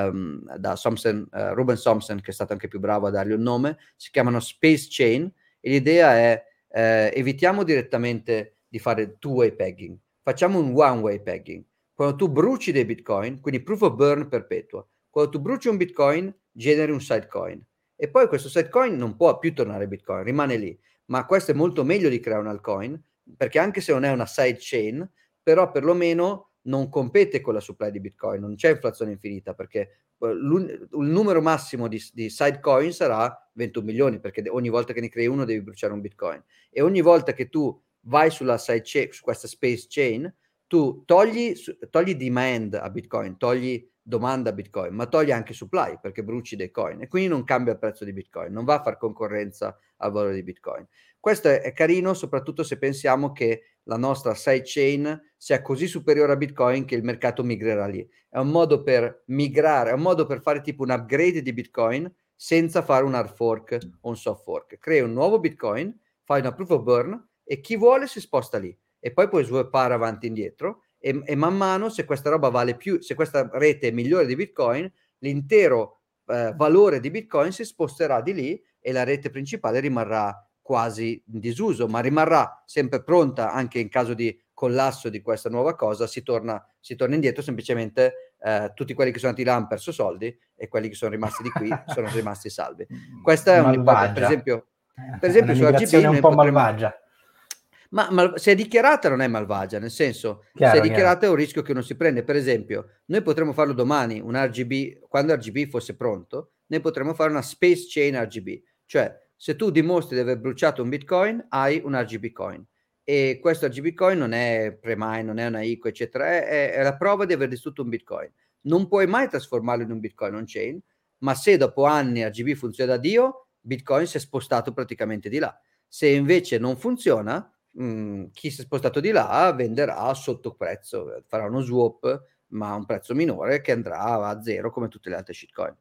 Ruben Thompson, che è stato anche più bravo a dargli un nome, si chiamano Space Chain, e l'idea è evitiamo direttamente di fare two-way pegging, facciamo un one-way pegging. Quando tu bruci dei bitcoin, quindi proof of burn perpetua, quando tu bruci un bitcoin generi un sidecoin, e poi questo sidecoin non può più tornare bitcoin, rimane lì, ma questo è molto meglio di creare un altcoin, perché anche se non è una sidechain, però perlomeno non compete con la supply di bitcoin, non c'è inflazione infinita, perché il numero massimo di sidecoin sarà 21 milioni, perché ogni volta che ne crei uno devi bruciare un bitcoin, e ogni volta che tu vai sulla sidechain, su questa space chain, tu togli demand a bitcoin, togli domanda a bitcoin, ma togli anche supply, perché bruci dei coin, e quindi non cambia il prezzo di bitcoin, non va a far concorrenza al valore di bitcoin. Questo è carino soprattutto se pensiamo che la nostra sidechain sia così superiore a bitcoin che il mercato migrerà lì. È un modo per migrare, è un modo per fare tipo un upgrade di bitcoin senza fare un hard fork o un soft fork. Crei un nuovo bitcoin, fai una proof of burn e chi vuole si sposta lì, e poi puoi swappare avanti e indietro, e man mano, se questa roba vale più, se questa rete è migliore di bitcoin, l'intero valore di bitcoin si sposterà di lì e la rete principale rimarrà quasi in disuso, ma rimarrà sempre pronta anche in caso di collasso di questa nuova cosa. Si torna indietro, semplicemente tutti quelli che sono andati là hanno perso soldi e quelli che sono rimasti di qui sono rimasti salvi. Questa è un'ipotesi, Malvagia. per È una esempio su RGB migrazione un noi po' potremmo, malvagia. ma se è dichiarata non è malvagia, nel senso, se è Chiaro, chiaro. dichiarata è un rischio che non si prende. Per esempio, noi potremmo farlo domani, un RGB, quando RGB fosse pronto, noi potremmo fare una space chain RGB, cioè se tu dimostri di aver bruciato un Bitcoin, hai un RGB coin. E questo RGB coin non è pre-mine, non è una ICO, eccetera, è la prova di aver distrutto un Bitcoin. Non puoi mai trasformarlo in un Bitcoin on-chain, ma se dopo anni RGB funziona da Dio, Bitcoin si è spostato praticamente di là. Se invece non funziona, chi si è spostato di là venderà sotto prezzo, farà uno swap, ma a un prezzo minore che andrà a zero come tutte le altre shitcoin.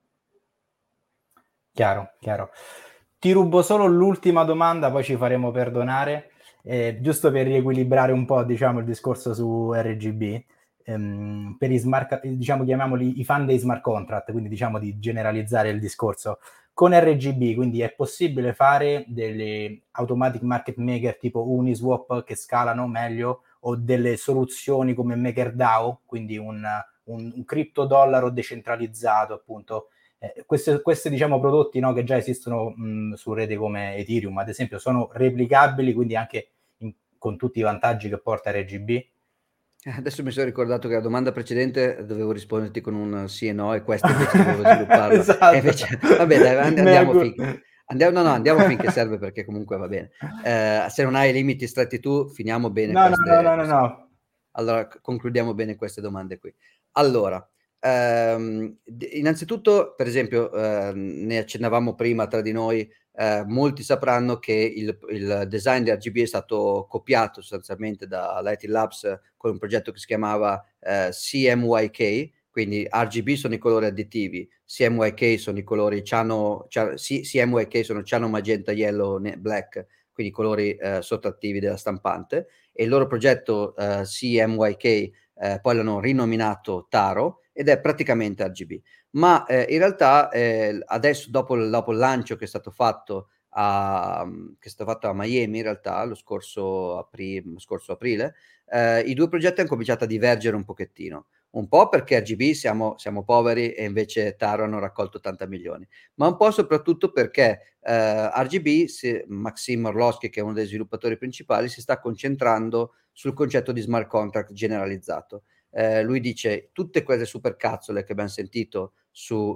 Chiaro, chiaro. Ti rubo solo l'ultima domanda, poi ci faremo perdonare, giusto per riequilibrare un po', diciamo, il discorso su RGB. Per i smart, diciamo, chiamiamoli i fan dei smart contract, quindi diciamo di generalizzare il discorso. Con RGB, quindi è possibile fare delle automatic market maker tipo Uniswap che scalano meglio, o delle soluzioni come MakerDAO, quindi un criptodollaro decentralizzato, appunto. Questi diciamo, prodotti, no, che già esistono su rete come Ethereum, ad esempio, sono replicabili, quindi anche con tutti i vantaggi che porta RGB? Adesso mi sono ricordato che la domanda precedente dovevo risponderti con un sì e no, e questa invece dovevo svilupparla. E Esatto. invece, vabbè, dai, andiamo finché serve, perché comunque va bene. Se non hai limiti stretti tu, finiamo bene No, no, no, no, no, queste. no. Allora, concludiamo bene queste domande qui. Allora, innanzitutto, per esempio, ne accennavamo prima tra di noi, molti sapranno che il design di RGB è stato copiato sostanzialmente da Lighting Labs con un progetto che si chiamava CMYK, quindi RGB sono i colori additivi, CMYK sono i colori CMYK sono ciano, magenta, yellow, black, quindi i colori sottrattivi della stampante, e il loro progetto CMYK poi l'hanno rinominato Taro ed è praticamente RGB. Ma in realtà adesso, dopo il lancio che è stato fatto a Miami, in realtà lo scorso aprile, i due progetti hanno cominciato a divergere un pochettino. Un po' perché RGB siamo poveri e invece Taro hanno raccolto 80 milioni, ma un po' soprattutto perché RGB, Maxim Orlowski, che è uno dei sviluppatori principali, si sta concentrando sul concetto di smart contract generalizzato. Lui dice tutte quelle supercazzole che abbiamo sentito su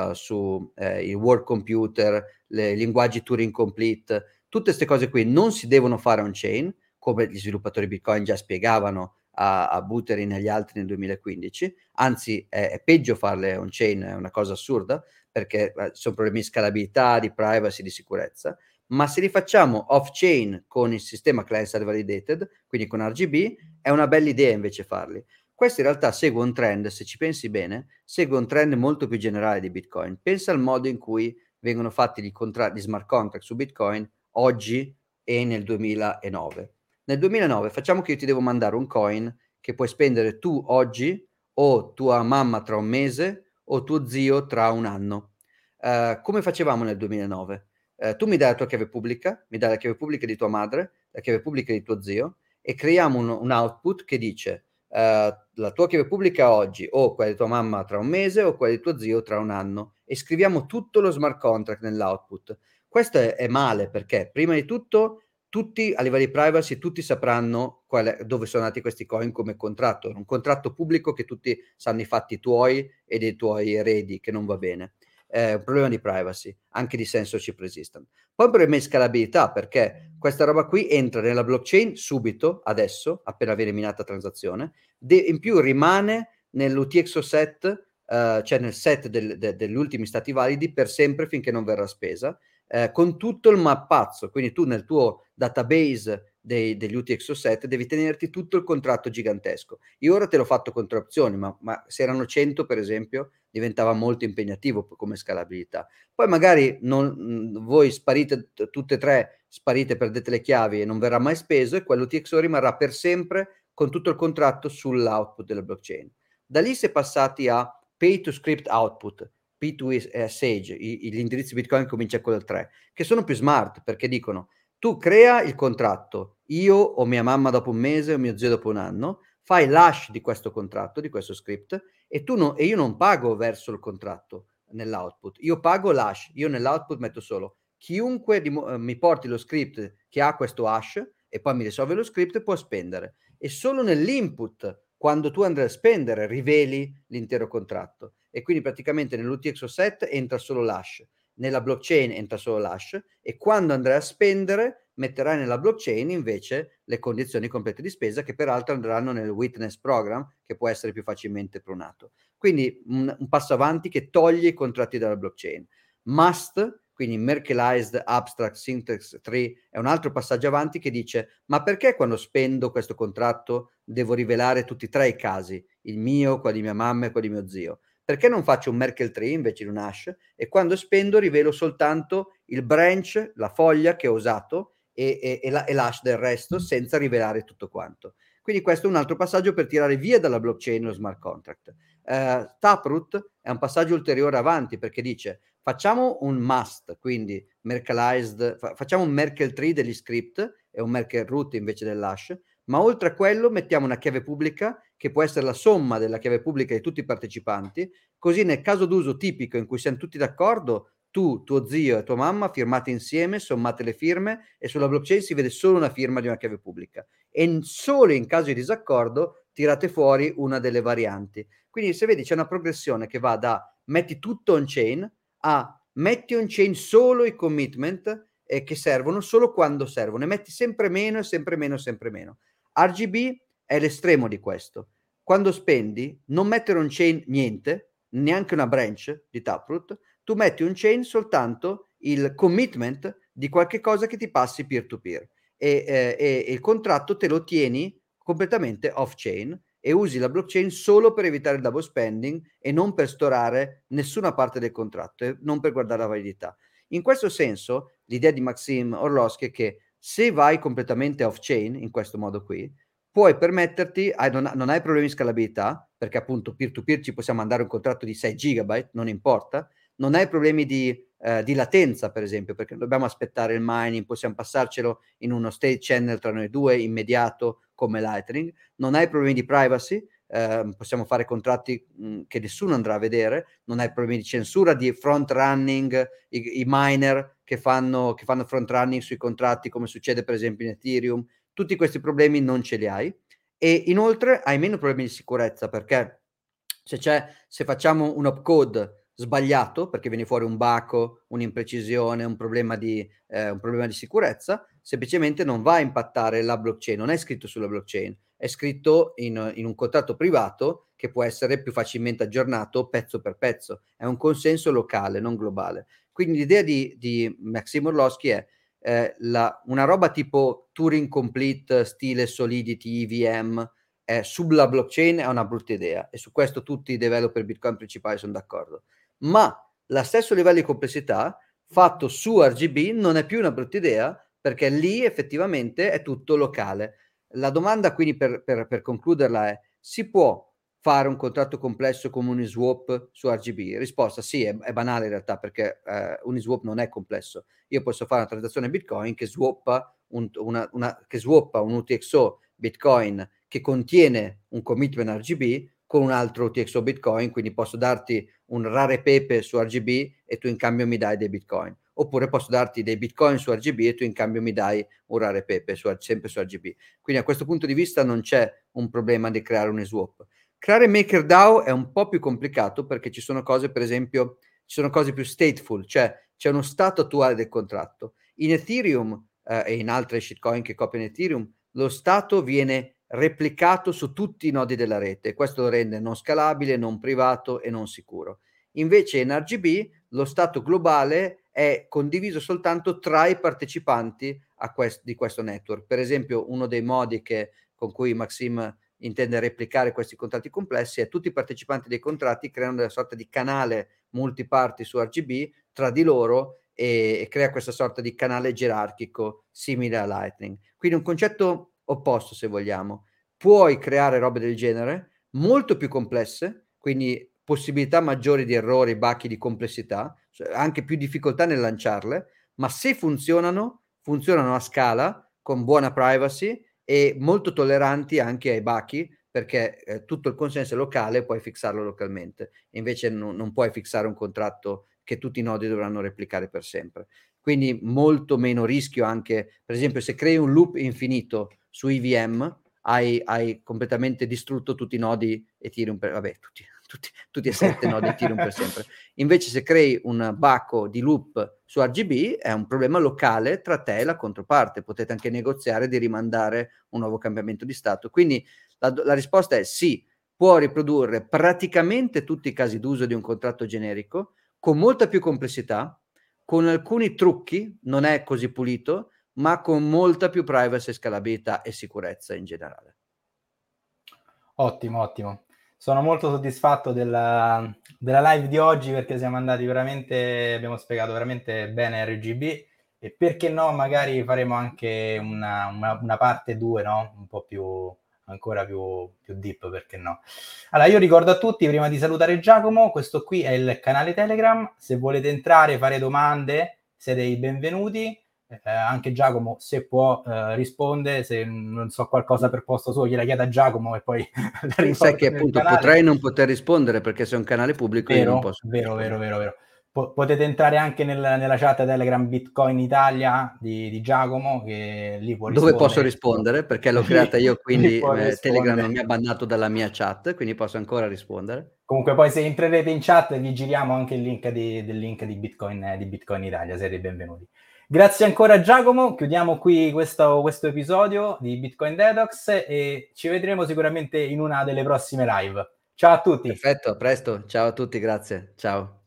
i word computer, i linguaggi Turing complete, tutte queste cose qui non si devono fare on-chain, come gli sviluppatori Bitcoin già spiegavano a Buterin e agli altri nel 2015, anzi è peggio farle on-chain, è una cosa assurda, perché sono problemi di scalabilità, di privacy, di sicurezza. Ma se li facciamo off-chain con il sistema client-side validated, quindi con RGB, è una bella idea invece farli. Questo in realtà segue un trend, se ci pensi bene, segue un trend molto più generale di Bitcoin. Pensa al modo in cui vengono fatti gli smart contract su Bitcoin oggi e nel 2009. Nel 2009 facciamo che io ti devo mandare un coin che puoi spendere tu oggi o tua mamma tra un mese o tuo zio tra un anno. Come facevamo nel 2009? Tu mi dai la tua chiave pubblica, mi dai la chiave pubblica di tua madre, la chiave pubblica di tuo zio e creiamo un output che dice la tua chiave pubblica oggi o quella di tua mamma tra un mese o quella di tuo zio tra un anno e scriviamo tutto lo smart contract nell'output. Questo è male perché prima di tutto tutti a livello di privacy, tutti sapranno dove sono nati questi coin come contratto. È un contratto pubblico che tutti sanno i fatti tuoi e dei tuoi eredi, che non va bene. È un problema di privacy, anche di censorship resistant. Poi un problema di scalabilità, perché questa roba qui entra nella blockchain subito, adesso, appena viene minata transazione, in più rimane nell'UTXO set, cioè nel set degli ultimi stati validi per sempre finché non verrà spesa, con tutto il mappazzo. Quindi tu nel tuo database degli UTXO set devi tenerti tutto il contratto gigantesco. Io ora te l'ho fatto con 3 opzioni, ma se erano 100 per esempio diventava molto impegnativo come scalabilità. Poi magari voi sparite tutte e 3, sparite, perdete le chiavi e non verrà mai speso e quell'UTXO rimarrà per sempre con tutto il contratto sull'output della blockchain. Da lì si è passati a pay to script output, P2 Sage, gli indirizzi Bitcoin comincia con il 3, che sono più smart perché dicono tu crea il contratto, io o mia mamma dopo un mese o mio zio dopo un anno, fai l'hash di questo contratto, di questo script e io non pago verso il contratto nell'output, io pago l'hash, io nell'output metto solo chiunque mi porti lo script che ha questo hash e poi mi risolve lo script può spendere e solo nell'input quando tu andrai a spendere riveli l'intero contratto e quindi praticamente nell'UTXO set entra solo l'hash, nella blockchain entra solo l'hash e quando andrai a spendere metterai nella blockchain invece le condizioni complete di spesa che peraltro andranno nel witness program che può essere più facilmente pronato. Quindi un passo avanti che toglie i contratti dalla blockchain. Must, quindi Merkleized Abstract Syntax Tree, è un altro passaggio avanti che dice ma perché quando spendo questo contratto devo rivelare tutti e 3 i casi, il mio, quello di mia mamma e quello di mio zio? Perché non faccio un Merkle tree invece di un hash e quando spendo rivelo soltanto il branch, la foglia che ho usato e l'hash del resto senza rivelare tutto quanto. Quindi questo è un altro passaggio per tirare via dalla blockchain lo smart contract. Taproot è un passaggio ulteriore avanti perché dice facciamo un must, quindi facciamo un Merkle tree degli script e un Merkle root invece dell'hash, ma oltre a quello mettiamo una chiave pubblica che può essere la somma della chiave pubblica di tutti i partecipanti, così nel caso d'uso tipico in cui siamo tutti d'accordo, tu, tuo zio e tua mamma firmate insieme, sommate le firme e sulla blockchain si vede solo una firma di una chiave pubblica e solo in caso di disaccordo tirate fuori una delle varianti. Quindi se vedi c'è una progressione che va da metti tutto on-chain a metti on-chain solo i commitment che servono solo quando servono e metti sempre meno e sempre meno e sempre meno. RGB è l'estremo di questo. Quando spendi, non mettere on-chain niente, neanche una branch di Taproot, tu metti on-chain soltanto il commitment di qualche cosa che ti passi peer-to-peer e il contratto te lo tieni completamente off-chain e usi la blockchain solo per evitare il double spending e non per storare nessuna parte del contratto e non per guardare la validità. In questo senso, l'idea di Maxim Orlowski è che se vai completamente off-chain in questo modo qui, puoi permetterti, non hai problemi di scalabilità, perché appunto peer-to-peer ci possiamo mandare un contratto di 6 GB, non importa, non hai problemi di latenza, per esempio, perché non dobbiamo aspettare il mining, possiamo passarcelo in uno state channel tra noi due, immediato, come Lightning, non hai problemi di privacy, possiamo fare contratti che nessuno andrà a vedere, non hai problemi di censura, di front running, i miner che fanno front running sui contratti, come succede per esempio in Ethereum, tutti questi problemi non ce li hai e inoltre hai meno problemi di sicurezza perché se facciamo un opcode sbagliato perché viene fuori un baco, un'imprecisione, un problema di sicurezza, semplicemente non va a impattare la blockchain, non è scritto sulla blockchain, è scritto in un contratto privato che può essere più facilmente aggiornato pezzo per pezzo, è un consenso locale, non globale. Quindi l'idea di Maxim Orlowski è una roba tipo Turing Complete, stile Solidity, EVM, sulla blockchain è una brutta idea e su questo tutti i developer Bitcoin principali sono d'accordo. Ma lo stesso livello di complessità fatto su RGB non è più una brutta idea perché lì effettivamente è tutto locale. La domanda quindi per concluderla è: si può fare un contratto complesso come Uniswap su RGB? Risposta: sì, è banale in realtà, perché Uniswap non è complesso. Io posso fare una transazione Bitcoin che swappa un UTXO Bitcoin che contiene un commitment RGB con un altro UTXO Bitcoin, quindi posso darti un rare pepe su RGB e tu in cambio mi dai dei Bitcoin. Oppure posso darti dei Bitcoin su RGB e tu in cambio mi dai un rare pepe sempre su RGB. Quindi a questo punto di vista non c'è un problema di creare un swap. Creare MakerDAO è un po' più complicato, perché ci sono cose, per esempio, ci sono cose più stateful, cioè c'è uno stato attuale del contratto. In Ethereum e in altre shitcoin che copiano Ethereum, lo stato viene replicato su tutti i nodi della rete. Questo lo rende non scalabile, non privato e non sicuro. Invece in RGB lo stato globale è condiviso soltanto tra i partecipanti di questo network. Per esempio, uno dei modi con cui Maxim intende replicare questi contratti complessi è: tutti i partecipanti dei contratti creano una sorta di canale multiparty su RGB tra di loro e crea questa sorta di canale gerarchico simile a Lightning. Quindi un concetto opposto, se vogliamo. Puoi creare robe del genere, molto più complesse, quindi possibilità maggiori di errori, bachi di complessità, anche più difficoltà nel lanciarle, ma se funzionano a scala, con buona privacy e molto tolleranti anche ai bachi, perché tutto il consenso è locale, puoi fissarlo localmente. Invece non puoi fissare un contratto che tutti i nodi dovranno replicare per sempre. Quindi molto meno rischio anche, per esempio, se crei un loop infinito su IVM, hai completamente distrutto tutti i nodi Ethereum, vabbè, tutti e 7 nodi Ethereum per sempre. Invece se crei un baco di loop su RGB è un problema locale tra te e la controparte, potete anche negoziare di rimandare un nuovo cambiamento di stato. Quindi la risposta è sì, può riprodurre praticamente tutti i casi d'uso di un contratto generico, con molta più complessità, con alcuni trucchi, non è così pulito, ma con molta più privacy, scalabilità e sicurezza in generale. Ottimo, ottimo. Sono molto soddisfatto della live di oggi, perché siamo andati veramente, abbiamo spiegato veramente bene RGB, e perché no, magari faremo anche una parte 2, no? Un po' più, ancora più deep, perché no? Allora, io ricordo a tutti, prima di salutare Giacomo, questo qui è il canale Telegram, se volete entrare, fare domande, siete i benvenuti. Anche Giacomo, se può, risponde. Se non so qualcosa per posto suo, gliela chiedo a Giacomo e poi la Sai riporto che nel appunto canale. potrei non poter rispondere, perché se è un canale pubblico io non Vero, posso vero, vero, rispondere. vero, vero. Potete entrare anche nella chat Telegram Bitcoin Italia di Giacomo, che lì può Dove posso rispondere. rispondere, perché l'ho Lì, creata io, lì quindi può Telegram non rispondere. mi ha bannato dalla mia chat, quindi posso ancora rispondere. Comunque poi se entrerete in chat vi giriamo anche il link del link di Bitcoin Italia, siete benvenuti. Grazie ancora Giacomo, chiudiamo qui questo episodio di Bitcoin Detox e ci vedremo sicuramente in una delle prossime live. Ciao a tutti! Perfetto, a presto, ciao a tutti, grazie, ciao.